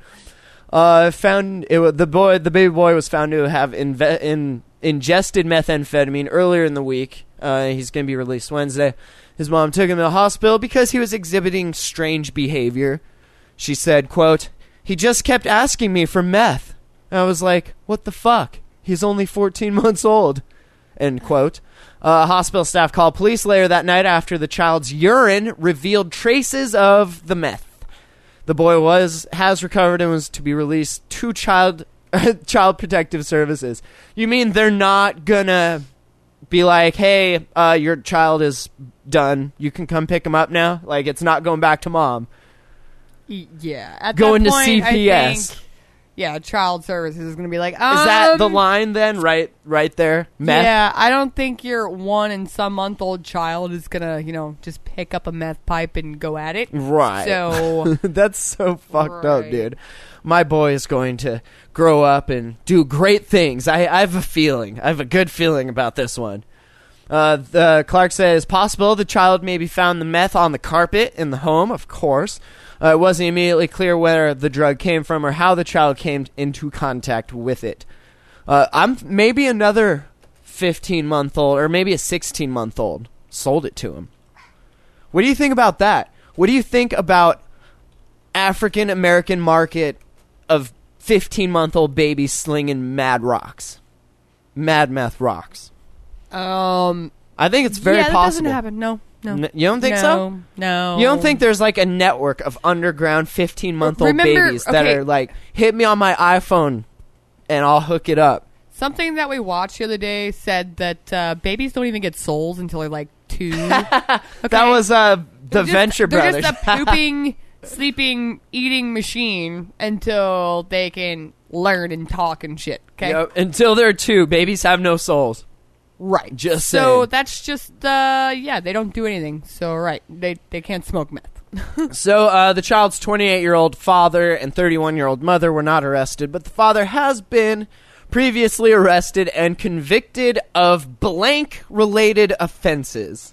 The baby boy was found to have ingested methamphetamine earlier in the week. He's going to be released Wednesday. His mom took him to the hospital because he was exhibiting strange behavior. She said, quote, "He just kept asking me for meth." And I was like, what the fuck? He's only 14 months old. End quote. Hospital staff called police later that night after the child's urine revealed traces of the meth. The boy has recovered and was to be released to Child Protective Services. You mean they're not gonna be like, hey, your child is done. You can come pick him up now? Like, it's not going back to mom. Yeah. At going that to point, CPS. Child services is going to be like, is that the line then? Right there? Meth? Yeah, I don't think your 1 and some month old child is going to, just pick up a meth pipe and go at it. Right. So that's so fucked up, dude. My boy is going to grow up and do great things. I have a feeling. I have a good feeling about this one. Clark said it's possible the child maybe found the meth on the carpet in the home, of course. It wasn't immediately clear where the drug came from or how the child came into contact with it. I'm maybe another 15-month-old or maybe a 16-month-old sold it to him. What do you think about that? What do you think about African-American market of 15-month-old babies slinging mad meth rocks? I think it's very possible. That doesn't happen. No. You don't think so? No. You don't think there's like a network of underground 15-month-old babies that are like, hit me on my iPhone and I'll hook it up? Something that we watched the other day said that babies don't even get souls until they're like 2. Okay? That was the Venture Brothers. They're just a pooping, sleeping, eating machine until they can learn and talk and shit. Okay. Yep. Until they're 2, babies have no souls. Right. Just so saying. that's just they don't do anything. So right, they can't smoke meth. So the child's 28-year-old father and 31-year-old mother were not arrested, but the father has been previously arrested and convicted of blank-related offenses.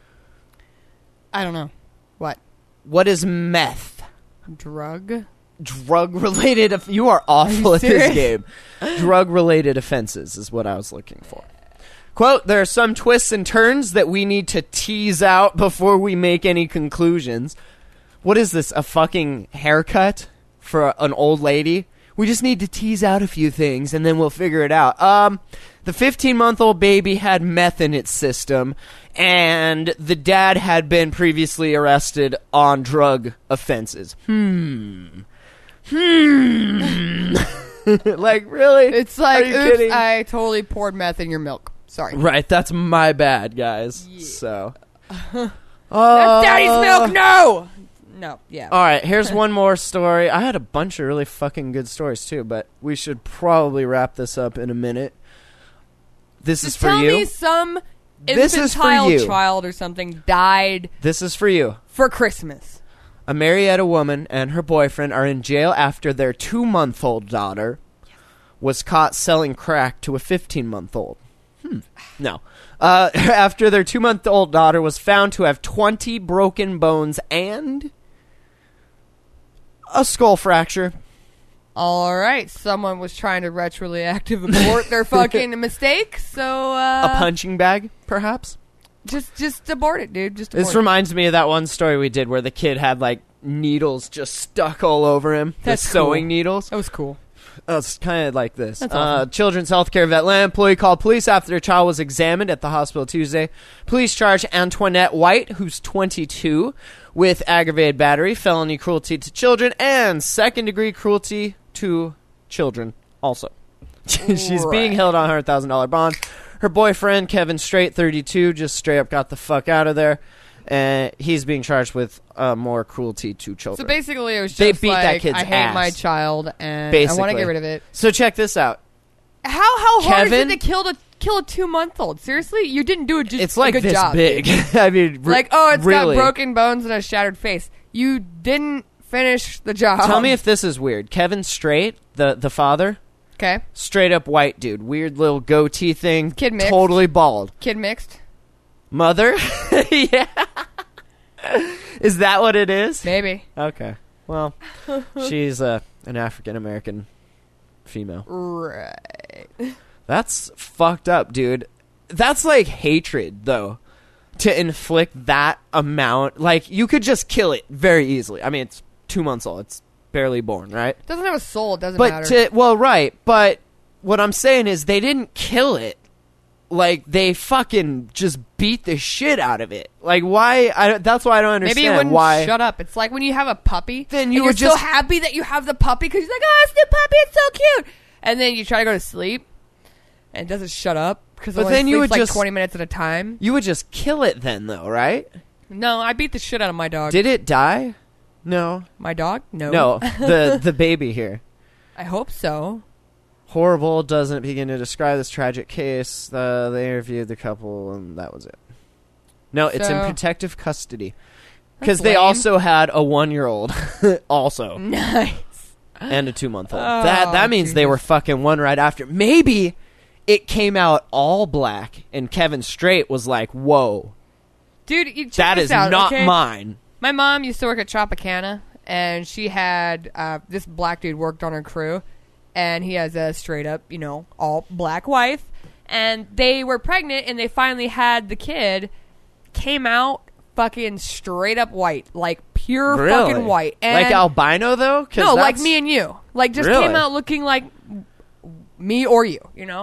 I don't know. What is meth? Drug-related. You are awful at this game. Drug-related offenses is what I was looking for. Quote, there are some twists and turns that we need to tease out before we make any conclusions. What is this, a fucking haircut for an old lady? We just need to tease out a few things, and then we'll figure it out. The 15-month-old baby had meth in its system, and the dad had been previously arrested on drug offenses. Like, really? It's like, Are you oops, kidding? I totally poured meth in your milk. Sorry. Right, that's my bad, guys. So, That's Daddy's milk. No. No. Yeah. all right, here's one more story. I had a bunch of really fucking good stories too, but we should probably wrap this up in a minute. This is Just for tell you. me some This is for infantile you. child or something died This is for you. for Christmas. A Marietta woman and her boyfriend are in jail after their 2-month-old daughter was caught selling crack to a 15-month-old. No. After their 2-month-old daughter was found to have 20 broken bones and a skull fracture. All right, someone was trying to retroactive abort their fucking mistake, so A punching bag, perhaps? just abort it, dude. Just abort This it. reminds me of that one story we did where the kid had, like, needles just stuck all over him. That's the sewing cool. needles. That was cool. It's kind of like this. That's awesome. Children's Healthcare Vetland employee called police after their child was examined at the hospital Tuesday. Police charged Antoinette White, who's 22, with aggravated battery, felony cruelty to children, and second-degree cruelty to children also. She's being held on a $100,000 bond. Her boyfriend, Kevin Strait, 32, just straight up got the fuck out of there. And he's being charged with more cruelty to children. So basically, it was just They beat like, that kid's I hate ass. my child, and I Basically. want to get rid of it. So check this out. How hard Kevin- is it to kill a 2-month-old? Seriously, you didn't do it. Just It's like a good this job, big. dude. I mean, Like, oh, it's really. got broken bones and a shattered face. You didn't finish the job. Tell me if this is weird. Kevin Strait, the father, Okay, straight up white dude, weird little goatee thing, Kid mixed. totally bald. kid mixed, Mother, yeah. Is that what it is? maybe. Okay. Well, she's an African American female. Right. That's fucked up, dude. That's like hatred, though, to inflict that amount. Like, you could just kill it very easily. I mean, it's 2 months old. It's barely born, right? Doesn't have a soul. It doesn't But matter. right. But what I'm saying is they didn't kill it. Like, they fucking just beat the shit out of it. Like, why? That's why I don't understand Maybe it wouldn't why. shut up. It's like when you have a puppy. Then you and would you're so just- happy that you have the puppy because you're like, oh, it's a new puppy. It's so cute. And then you try to go to sleep, and it doesn't shut up because But then you would like just- 20 minutes at a time. You would just kill it then, though, right? No, I beat the shit out of my dog. Did it die? No. My dog? No. No, the baby here. I hope so. Horrible doesn't begin to describe this tragic case. They interviewed the couple, and that was it. No, it's in So- protective custody. Because That's they lame. also had a 1-year-old also. Nice. And a 2-month-old. Oh, That means they Jesus. were fucking one right after. Maybe it came out all black, and Kevin Strait was like, whoa, Dude, you check that this is out, not okay? mine. My mom used to work at Tropicana, and she had this black dude worked on her crew, and he has a straight up, all black wife. And they were pregnant, and they finally had the kid. Came out fucking straight up white, like pure Really? fucking white. And Like albino, though? 'Cause no, like that's- me and you. Like just Really? came out looking like me or you,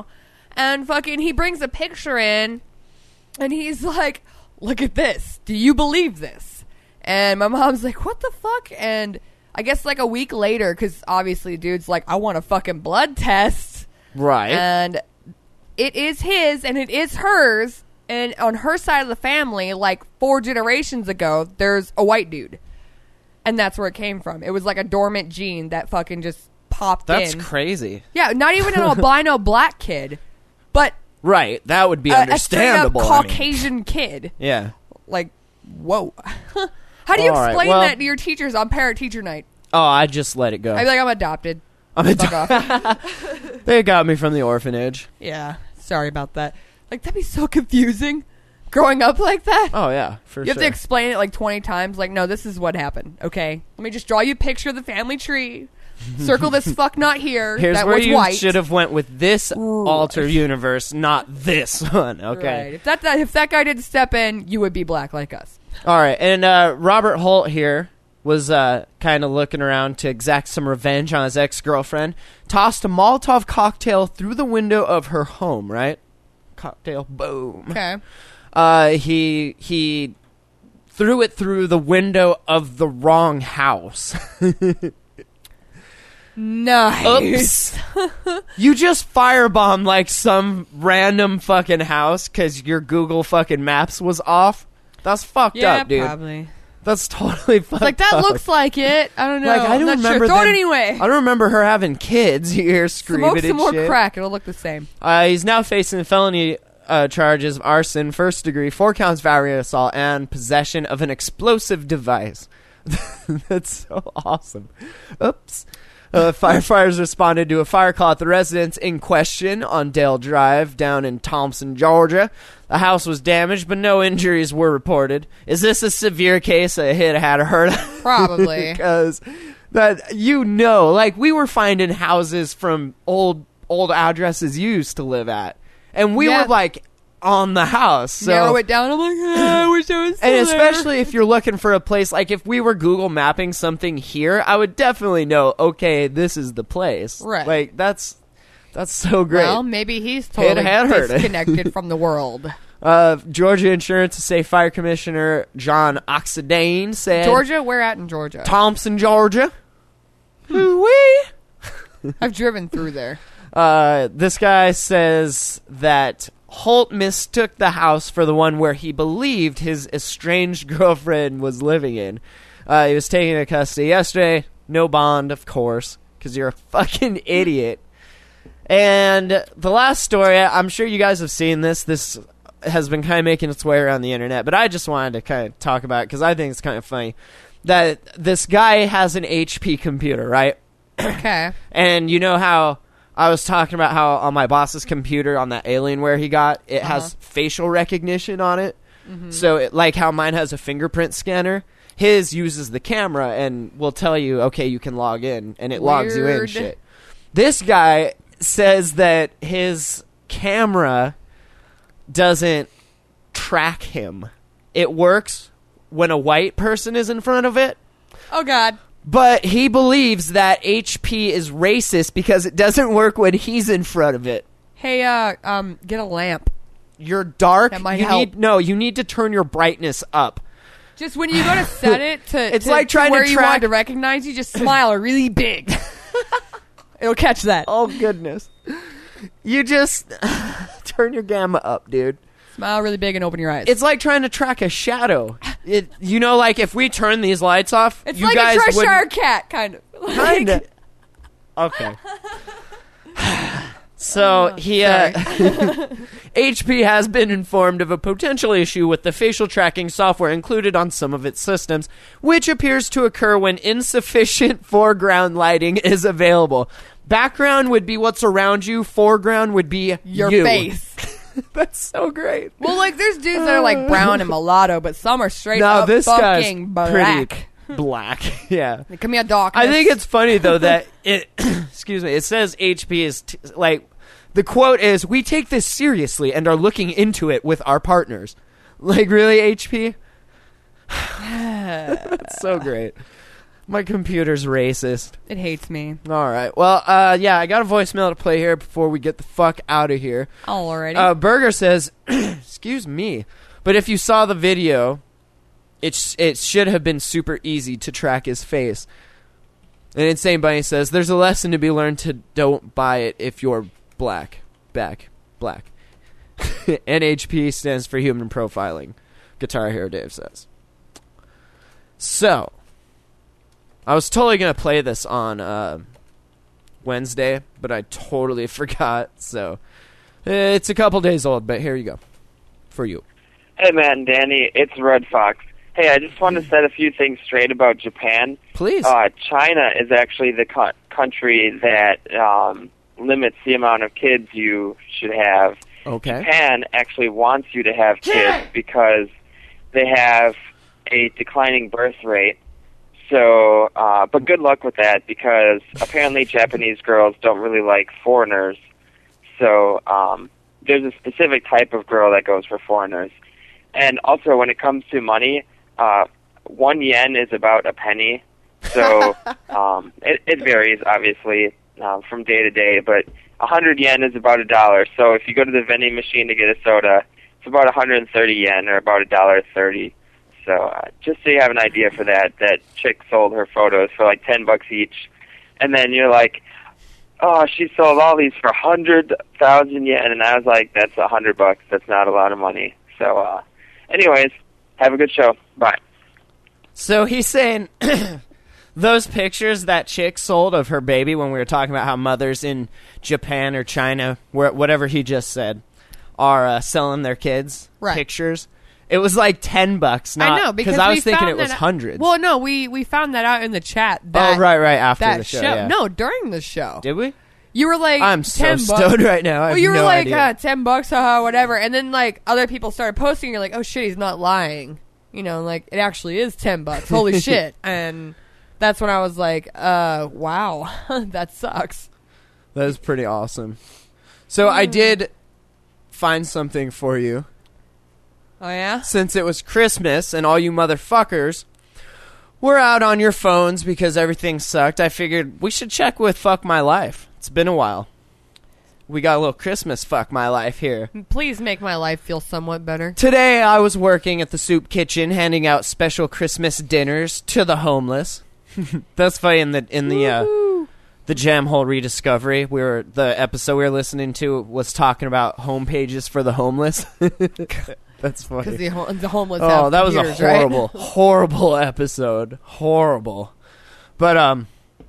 And fucking he brings a picture in, and he's like, look at this. Do you believe this? And my mom's like, what the fuck? And I guess like a week later, because obviously dude's like, I want a fucking blood test. Right. And it is his and it is hers. And on her side of the family, like 4 generations ago, there's a white dude. And that's where it came from. It was like a dormant gene that fucking just popped That's in. crazy. Yeah, not even an albino black kid, but Right. That would be a straight up understandable. I mean. Caucasian kid. Yeah. Like, whoa. How do you All right, explain well- that to your teachers on parent-teacher night? Oh, I just let it go. I'd be like, I'm adopted. I'm Fuck off. They got me from the orphanage. Yeah, sorry about that. Like, that'd be so confusing growing up like that. Oh, yeah, for You sure. have to explain it like 20 times. Like, no, this is what happened, okay? Let me just draw you a picture of the family tree. Circle this fuck not here. Here's that where was you white. should have went with this alter universe, not this one. Okay. Right. If that guy didn't step in, you would be black like us. All right. And Robert Holt here was kind of looking around to exact some revenge on his ex-girlfriend, tossed a Molotov cocktail through the window of her home, right? Cocktail, boom. Okay. He threw it through the window of the wrong house. Nice. Oops. You just firebombed like some random fucking house because your Google fucking Maps was off. That's fucked up, dude. Probably. That's totally fucked Like, that up. looks like it. I don't know. Like, I don't I'm not remember sure. Throw it them- anyway. I don't remember her having kids here screaming Smoke some and more shit. crack. It'll look the same. He's now facing felony charges of arson, first degree, 4 counts of aggravated assault, and possession of an explosive device. That's so awesome. Oops. Firefighters responded to a fire call at the residence in question on Dale Drive down in Thompson, Georgia. The house was damaged, but no injuries were reported. Is this a severe case? A hit had hurt? Probably. Because that, like, we were finding houses from old addresses you used to live at, and we Yeah. were like on the house. So Narrow it down. I'm like, I wish I was still and there. especially if you're looking for a place, like if we were Google mapping something here, I would definitely know, okay, this is the place. Right. Like, that's so great. Well, maybe he's totally had hurt. disconnected from the world. Georgia Insurance State Fire Commissioner John Oxidane said... Georgia? Where at in Georgia? Thompson, Georgia. Ooh-wee. I've driven through there. This guy says that Holt mistook the house for the one where he believed his estranged girlfriend was living in. He was taken into custody yesterday. No bond, of course, because you're a fucking idiot. And the last story, I'm sure you guys have seen this. This has been kind of making its way around the internet, but I just wanted to kind of talk about it because I think it's kind of funny that this guy has an HP computer, right? Okay. And you know how I was talking about how on my boss's computer, on that Alienware he got, it has facial recognition on it. So it, like how mine has a fingerprint scanner, his uses the camera and will tell you, okay, you can log in, and it logs you in Weird. shit. This guy says that his camera doesn't track him. It works when a white person is in front of it, Oh, God. but he believes that HP is racist because it doesn't work when he's in front of it. Hey, get a lamp. You're dark. That might you help. you need to turn your brightness up. Just when you go to set it to, It's like trying to where you track- want to recognize you, just smile really big. It'll catch that. Oh goodness. You just turn your gamma up, dude. Smile really big and open your eyes. It's like trying to track a shadow. Like if we turn these lights off, It's you like guys a Cheshire wouldn't- cat, kind of. Kinda. Okay. So he HP has been informed of a potential issue with the facial tracking software included on some of its systems, which appears to occur when insufficient foreground lighting is available. Background would be what's around you, foreground would be Your you. face. That's so great. Well, like, there's dudes that are like brown and mulatto, but some are straight No, up this guy's fucking black. pretty black. Yeah. They come here, darkness. I think it's funny though that it excuse me, it says HP is like the quote is, "We take this seriously and are looking into it with our partners." Like, really, HP? That's so great. My computer's racist. It hates me All right. Well, yeah, I got a voicemail to play here before we get the fuck out of here. already. Burger says, excuse me, but if you saw the video, it should have been super easy to track his face. And Insane Bunny says, there's a lesson to be learned to don't buy it if you're black. Black. NHP stands for human profiling. Guitar Hero Dave says. So, I was totally going to play this on Wednesday, but I totally forgot. So, it's a couple days old, but here you go. For you. Hey, Matt and Danny, it's Red Fox. Hey, I just want to set a few things straight about Japan. Please. China is actually the country that limits the amount of kids you should have. Okay. Japan actually wants you to have kids because they have a declining birth rate. So, but good luck with that because apparently Japanese girls don't really like foreigners. So, there's a specific type of girl that goes for foreigners. And also, when it comes to money, 1 yen is about a penny. So it varies, obviously, from day to day. But 100 yen is about $1. So if you go to the vending machine to get a soda, it's about 130 yen, or about $1.30. So just so you have an idea for that chick sold her photos for like $10 each. And then you're like, oh, she sold all these for 100,000 yen. And I was like, that's $100. That's not a lot of money. So anyways, have a good show. Bye. So he's saying those pictures that chick sold of her baby when we were talking about how mothers in Japan or China, whatever he just said, are selling their kids pictures. It was like $10. Not, I know, because I was thinking it was hundreds. Well, no, we found that out in the chat. That, right after that the show. Yeah. No, during the show. Did we? You were like, I'm so $10. stoned right now. I have you were no like, idea. $10, haha, whatever. And then like other people started posting. You're like, oh shit, he's not lying. You know, like it actually is $10. Holy shit! And that's when I was like, wow, that sucks. That is pretty awesome. So I did find something for you. Oh yeah? Since it was Christmas and all you motherfuckers were out on your phones because everything sucked, I figured we should check with Fuck My Life. It's been a while. We got a little Christmas Fuck My Life here. Please make my life feel somewhat better. Today I was working at the soup kitchen handing out special Christmas dinners to the homeless. That's funny. In the Jam Hole Rediscovery, the episode we were listening to was talking about home pages for the homeless. That's funny. Because the homeless Oh, have that was computers, a horrible, right? horrible episode. Horrible. But,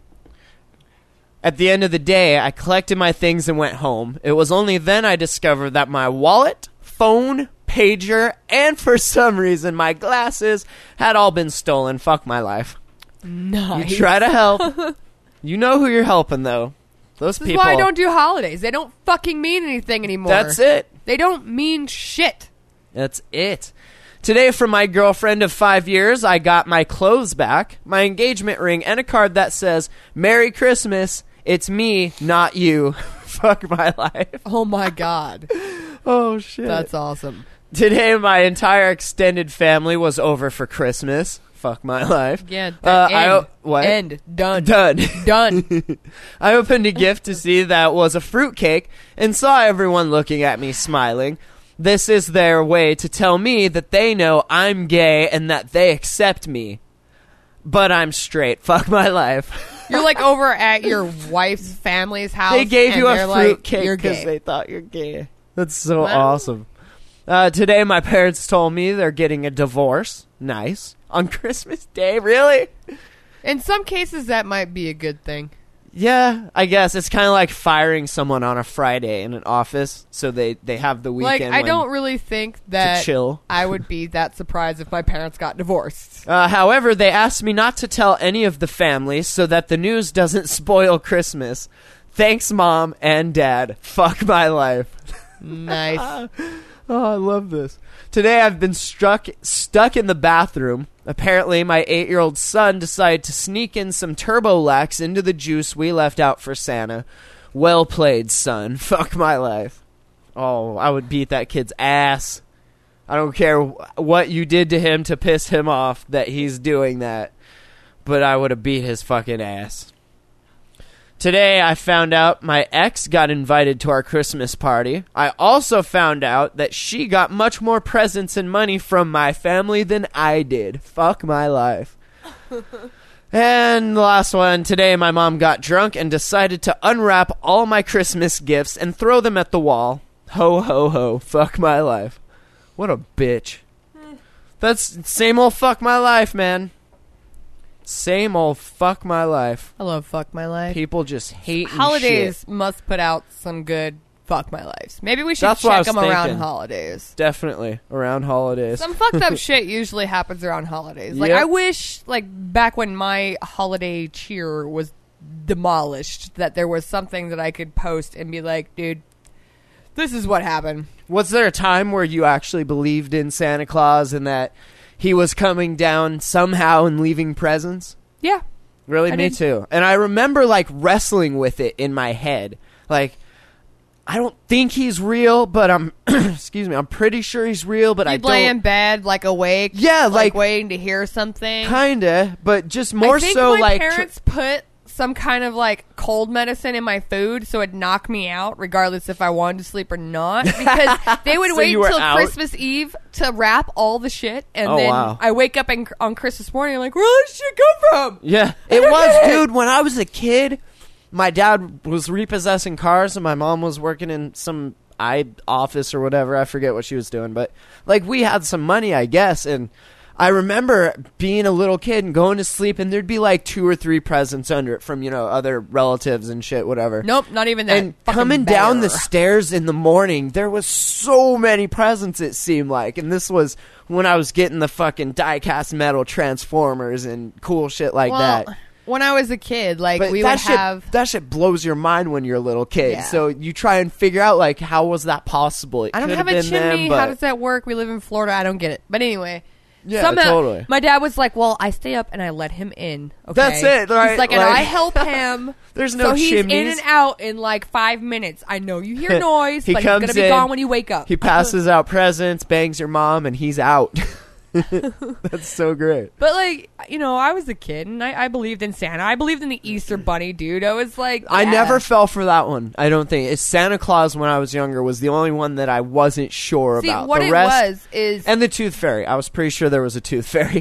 at the end of the day, I collected my things and went home. It was only then I discovered that my wallet, phone, pager, and for some reason my glasses had all been stolen. Fuck my life. Nice. You try to help. You know who you're helping, though. Those This people. is why I don't do holidays. They don't fucking mean anything anymore. That's it. They don't mean shit. That's it. Today, from my girlfriend of 5 years, I got my clothes back, my engagement ring, and a card that says, Merry Christmas, it's me, not you. Fuck my life. Oh my god. Oh, shit. That's awesome. Today, my entire extended family was over for Christmas. Fuck my life. Yeah. What? End. Done. Done. Done. I opened a gift to see that was a fruitcake and saw everyone looking at me smiling. This is their way to tell me that they know I'm gay and that they accept me. But I'm straight. Fuck my life. You're like over at your wife's family's house. They gave you and a they're fruitcake like, because "You're they thought you're gay. That's so Wow. awesome. Today, my parents told me they're getting a divorce. Nice. On Christmas Day? Really? In some cases, that might be a good thing. Yeah, I guess. It's kind of like firing someone on a Friday in an office, so they have the weekend. Like, I don't really think that chill. I would be that surprised if my parents got divorced. However, they asked me not to tell any of the family so that the news doesn't spoil Christmas. Thanks, Mom and Dad. Fuck my life. Nice. Oh, I love this. Today I've been stuck in the bathroom. Apparently, my 8-year-old son decided to sneak in some Turbolax into the juice we left out for Santa. Well played, son. Fuck my life. Oh, I would beat that kid's ass. I don't care what you did to him to piss him off that he's doing that. But I would have beat his fucking ass. Today, I found out my ex got invited to our Christmas party. I also found out that she got much more presents and money from my family than I did. Fuck my life. And the last one. Today, my mom got drunk and decided to unwrap all my Christmas gifts and throw them at the wall. Ho, ho, ho. Fuck my life. What a bitch. That's same old fuck my life, man. Same old fuck my life. I love fuck my life. People just hate Holidays shit. must put out some good fuck my lives. Maybe we should That's what I check was them around thinking. holidays. Definitely around holidays. Some fucked up shit usually happens around holidays. Like, Yep. I wish, like, back when my holiday cheer was demolished, that there was something that I could post and be like, dude, this is what happened. Was there a time where you actually believed in Santa Claus and that he was coming down somehow and leaving presents? Yeah. Really? I Me did. too. And I remember, like, wrestling with it in my head. Like, I don't think he's real, but I'm excuse me, I'm pretty sure he's real, but I You'd don't. lay in bed, like, awake. Yeah, like waiting to hear something. Kinda, but just more I think so my like. parents put some kind of, like, cold medicine in my food so it'd knock me out, regardless if I wanted to sleep or not. Because they would So wait you were until out? Christmas Eve to wrap all the shit. And then wow. I wake up on Christmas morning, like, where did this shit come from? Yeah, it was, dude. When I was a kid, my dad was repossessing cars, and my mom was working in some office or whatever. I forget what she was doing, but like we had some money, I guess. And I remember being a little kid and going to sleep, and there'd be like 2 or 3 presents under it from other relatives and shit, whatever. Nope, not even that. And Fucking coming down the bear. stairs in the morning, there was so many presents, it seemed like. And this was when I was getting the fucking die-cast metal Transformers and cool shit like that. When I was a kid, like, But we that would shit, have... that shit blows your mind when you're a little kid. Yeah. So you try and figure out, like, how was that possible? It I don't could have a been chimney. them, but How does that work? We live in Florida. I don't get it. But anyway... Yeah, somehow, totally. my dad was like, well, I stay up and I let him in. Okay? That's it, right? He's like, and Like- I help him. There's no so he's in chimneys. and out in like 5 minutes. I know you hear noise, He but he's comes going to be in, gone when you wake up. He passes out presents, bangs your mom, and he's out. That's so great. But, like, I was a kid, and I believed in Santa. I believed in the Easter Bunny, dude. I was like... I yeah. never fell for that one. I don't think. It's Santa Claus when I was younger was the only one that I wasn't sure See, about. what The it rest, was is... and the Tooth Fairy. I was pretty sure there was a Tooth Fairy.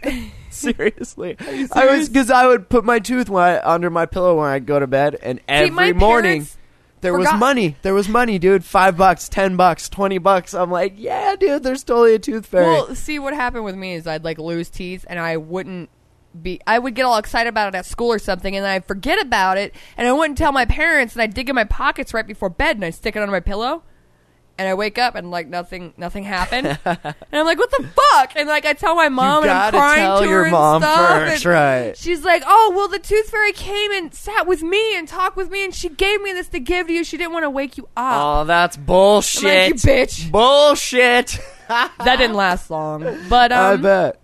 Seriously. Because I would put my tooth under my pillow when I'd go to bed, and every my morning... parents There was forgot- money. There was money, dude. $5, $10, $20. I'm like, yeah, dude. There's totally a Tooth Fairy. Well, see, what happened with me is I'd, like, lose teeth, and I would get all excited about it at school or something, and then I'd forget about it, and I wouldn't tell my parents, and I'd dig in my pockets right before bed, and I'd stick it under my pillow, and I wake up, and, like, nothing happened. And I'm like, what the fuck? And, like, I tell my mom, and I'm gotta crying tell to her your and mom stuff, first, and right. she's like, oh, well, the Tooth Fairy came and sat with me and talked with me, and she gave me this to give to you. She didn't want to wake you up. Oh, that's bullshit. I'm like, you bitch. Bullshit. That didn't last long. But, I bet.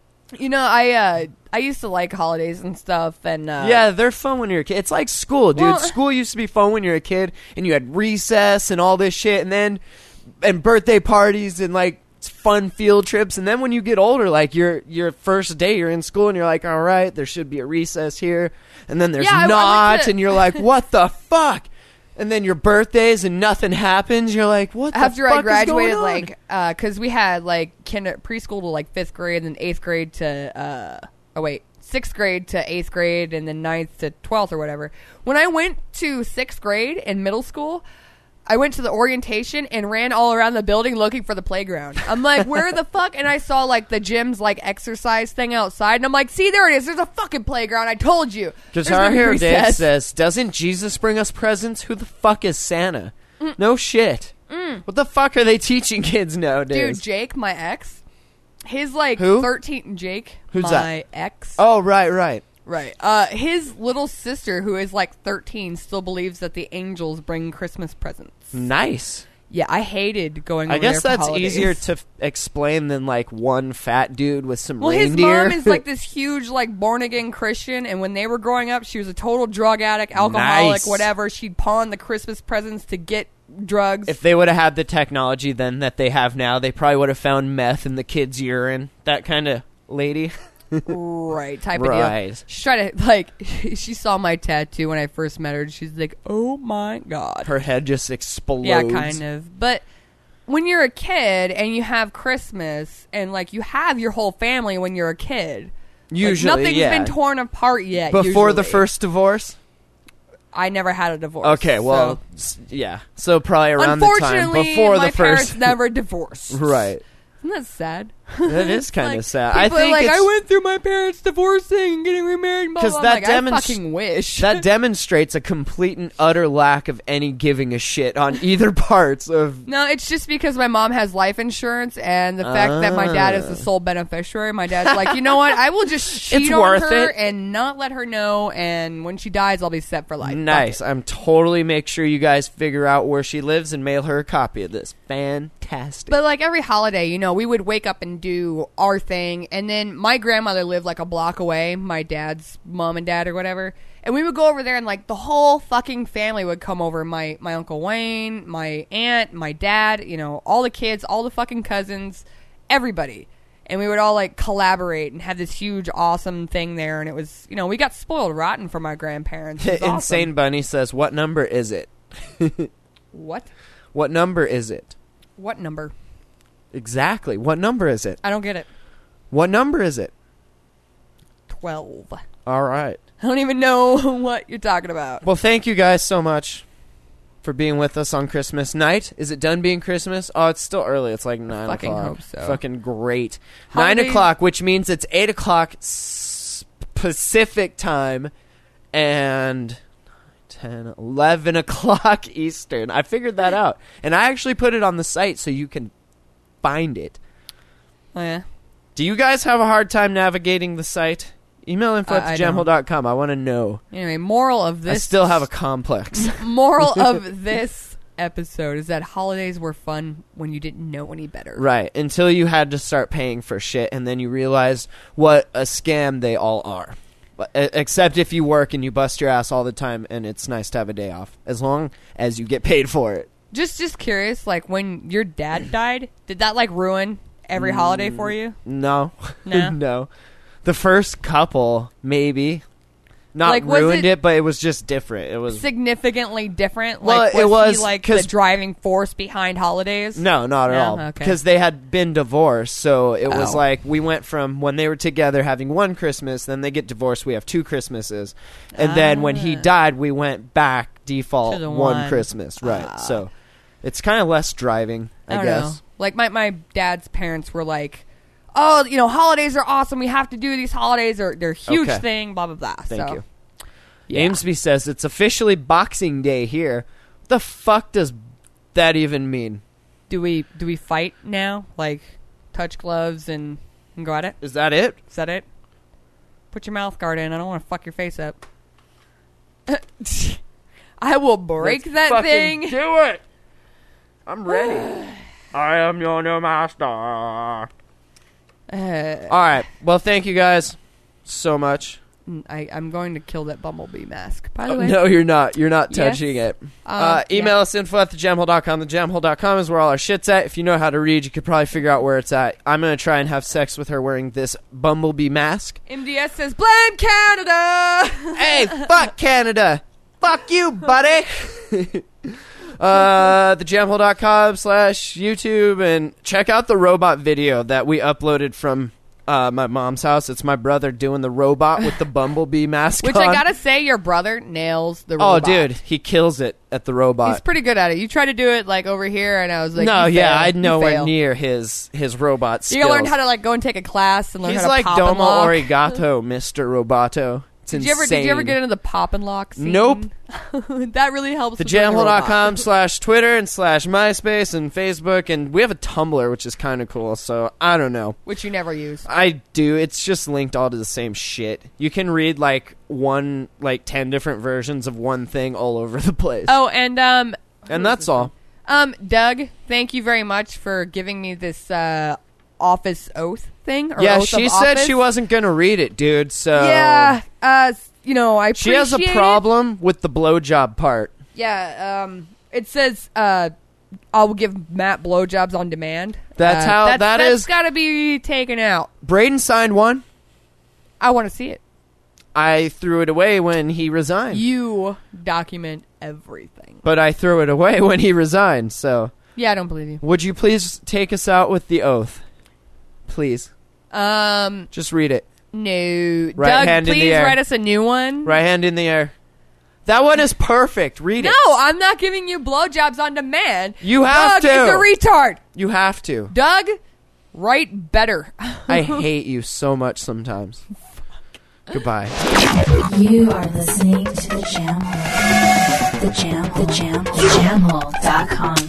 I used to like holidays and stuff, and Yeah, they're fun when you're a kid. It's like school, dude. Well- School used to be fun when you're a kid, and you had recess and all this shit, and birthday parties and like fun field trips. And then when you get older, like your first day, you're in school, and you're like, all right, there should be a recess here, and then there's Yeah, I went not, to- and you're like, what the fuck? And then your birthdays and nothing happens. You're like, what the after fuck I graduated, is going on? like, because we had like preschool to like 5th grade, and then 8th grade to 6th grade to 8th grade, and then 9th to 12th or whatever. When I went to 6th grade in middle school, I went to the orientation and ran all around the building looking for the playground. I'm like, where the fuck? And I saw like the gym's like exercise thing outside, and I'm like, see, there it is. There's a fucking playground. I told you. Because There's our no here Dave recess. says, doesn't Jesus bring us presents? Who the fuck is Santa? No shit. What the fuck are they teaching kids nowadays? Dude, Jake, my ex, his like Who? 13 Jake, Who's my that? ex. Oh, right. Right. His little sister, who is like 13, still believes that the angels bring Christmas presents. Nice. Yeah, I hated going I over guess there for that's holidays. easier to explain than like one fat dude with some Well, his reindeer. mom is like this huge, like, born-again Christian, and when they were growing up, she was a total drug addict, alcoholic, Nice. whatever. She'd pawn the Christmas presents to get drugs. If they would have had the technology then that they have now, they probably would have found meth in the kid's urine. That kind of lady. Right, type of Right. deal. She tried to, like, she saw my tattoo when I first met her, and she's like, oh my God. Her head just explodes. Yeah, kind of. But when you're a kid and you have Christmas, and, like, you have your whole family when you're a kid. Usually, like, nothing's yeah. been torn apart yet. Before the usually. first divorce? I never had a divorce. Okay, well, yeah. So probably so. around the time Unfortunately, before my the parents first. never divorced. Right. Isn't that sad? That is kind of Like, sad. People I think are like, it's, I went through my parents divorcing and getting remarried. Because that I fucking wish. that demonstrates a complete and utter lack of any giving a shit on either parts of. No, it's just because my mom has life insurance, and the fact that my dad is the sole beneficiary. My dad's like, you know what? I will just cheat on worth her it. and not let her know, and when she dies, I'll be set for life. Fuck Nice. it. I'm totally make sure you guys figure out where she lives and mail her a copy of this. Fantastic. But like every holiday, we would wake up and and do our thing. And then my grandmother lived like a block away, my dad's mom and dad or whatever. And we would go over there and like the whole fucking family would come over. My Uncle Wayne, my aunt, my dad, you know, all the kids, all the fucking cousins, everybody. And we would all like collaborate and have this huge awesome thing there. And it was, you know, we got spoiled rotten from our grandparents. It was awesome. Insane Bunny says, what number is it? What? What number is it? What number? Exactly. What number is it? I don't get it. What number is it? 12. All right. I don't even know what you're talking about. Well, thank you guys so much for being with us on Christmas night. Is it done being Christmas? Oh, it's still early. It's like 9 fucking o'clock. hope so. Fucking great. Holidays- 9 o'clock, which means it's 8 o'clock Pacific time and 10, 11 o'clock Eastern. I figured that out. And I actually put it on the site so you can find it. Oh, yeah? Do you guys have a hard time navigating the site? Email info@jamhole.com. I want to know. Anyway, moral of this... I still have a complex. Moral of this episode is that holidays were fun when you didn't know any better. Right, until you had to start paying for shit, and then you realized what a scam they all are. Except if you work and you bust your ass all the time, and it's nice to have a day off, as long as you get paid for it. Just curious, like, when your dad died, did that, like, ruin every holiday for you? No. No? No. The first couple, maybe. Not Like, was ruined it it, but it was just different. It was significantly different? Well, Like, it was he, like, 'cause- the driving force behind holidays? No, not at No? all. Okay. Because they had been divorced, so it was Oh. like we went from when they were together having one Christmas, then they get divorced, we have 2 Christmases, and then when he died, we went back default To the one one. Christmas, right? So it's kind of less driving, I don't guess. know. Like, my dad's parents were like, oh, you know, holidays are awesome. We have to do these holidays. They're a huge Okay. thing, blah, blah, blah. Thank you. Yeah. Amesby says it's officially Boxing Day here. What the fuck does that even mean? Do we fight now? Like, touch gloves and go at it? Is that it? Is that it? Put your mouth guard in. I don't want to fuck your face up. I will break Let's that fucking thing. Do it. I'm ready. I am your new master. All right. Well, thank you guys so much. I'm going to kill that bumblebee mask. By the way, No, you're not. You're not Yes. touching it. Email us info@thejamhole.com. Thejamhole.com is where all our shit's at. If you know how to read, you could probably figure out where it's at. I'm going to try and have sex with her wearing this bumblebee mask. MDS says, blame Canada! Hey, fuck Canada. Fuck you, buddy. Thejamhole.com/YouTube, and check out the robot video that we uploaded from my mom's house. It's my brother doing the robot with the bumblebee mask Which on. I gotta say, your brother nails the Oh, robot. dude, he kills it at the robot. He's pretty good at it. You tried to do it, like, over here, and I was like, no, you yeah, fail. I'd You nowhere fail. near his robot skills. You gotta learn how to, like, go and take a class and learn He's how to like pop and Domo lock. Arigato, Mr. Roboto. It's Did insane. you ever get into the pop and lock scene? Nope. That really helps. with learning Thejamhole.com/Twitter and /MySpace and Facebook, and we have a Tumblr, which is kind of cool, so I don't know. which you never use. I do. It's just linked all to the same shit. You can read like 10 different versions of one thing all over the place. Oh, and and that's all. Doug, thank you very much for giving me this office oath thing. Or Yeah, oath she of said office. she wasn't going to read it, dude, so... Yeah, you know, I She has a appreciate it. problem with the blowjob part. Yeah, it says I will give Matt blowjobs on demand. That's how- that is- That's got to be taken out. Braden signed one. I want to see it. I threw it away when he resigned. You document everything. But I threw it away when he resigned, so... Yeah, I don't believe you. Would you please take us out with the oath? Please. Um, Just read it. no. Right Doug, hand in the please air. write us a new one. Right hand in the air. That one is perfect. Read No, it. I'm not giving you blowjobs on demand. You have Doug to. is a retard. You have to. Doug, write better. I hate you so much sometimes. Goodbye. You are listening to the Jam Hole. The Jam Hole. Jamhole.com.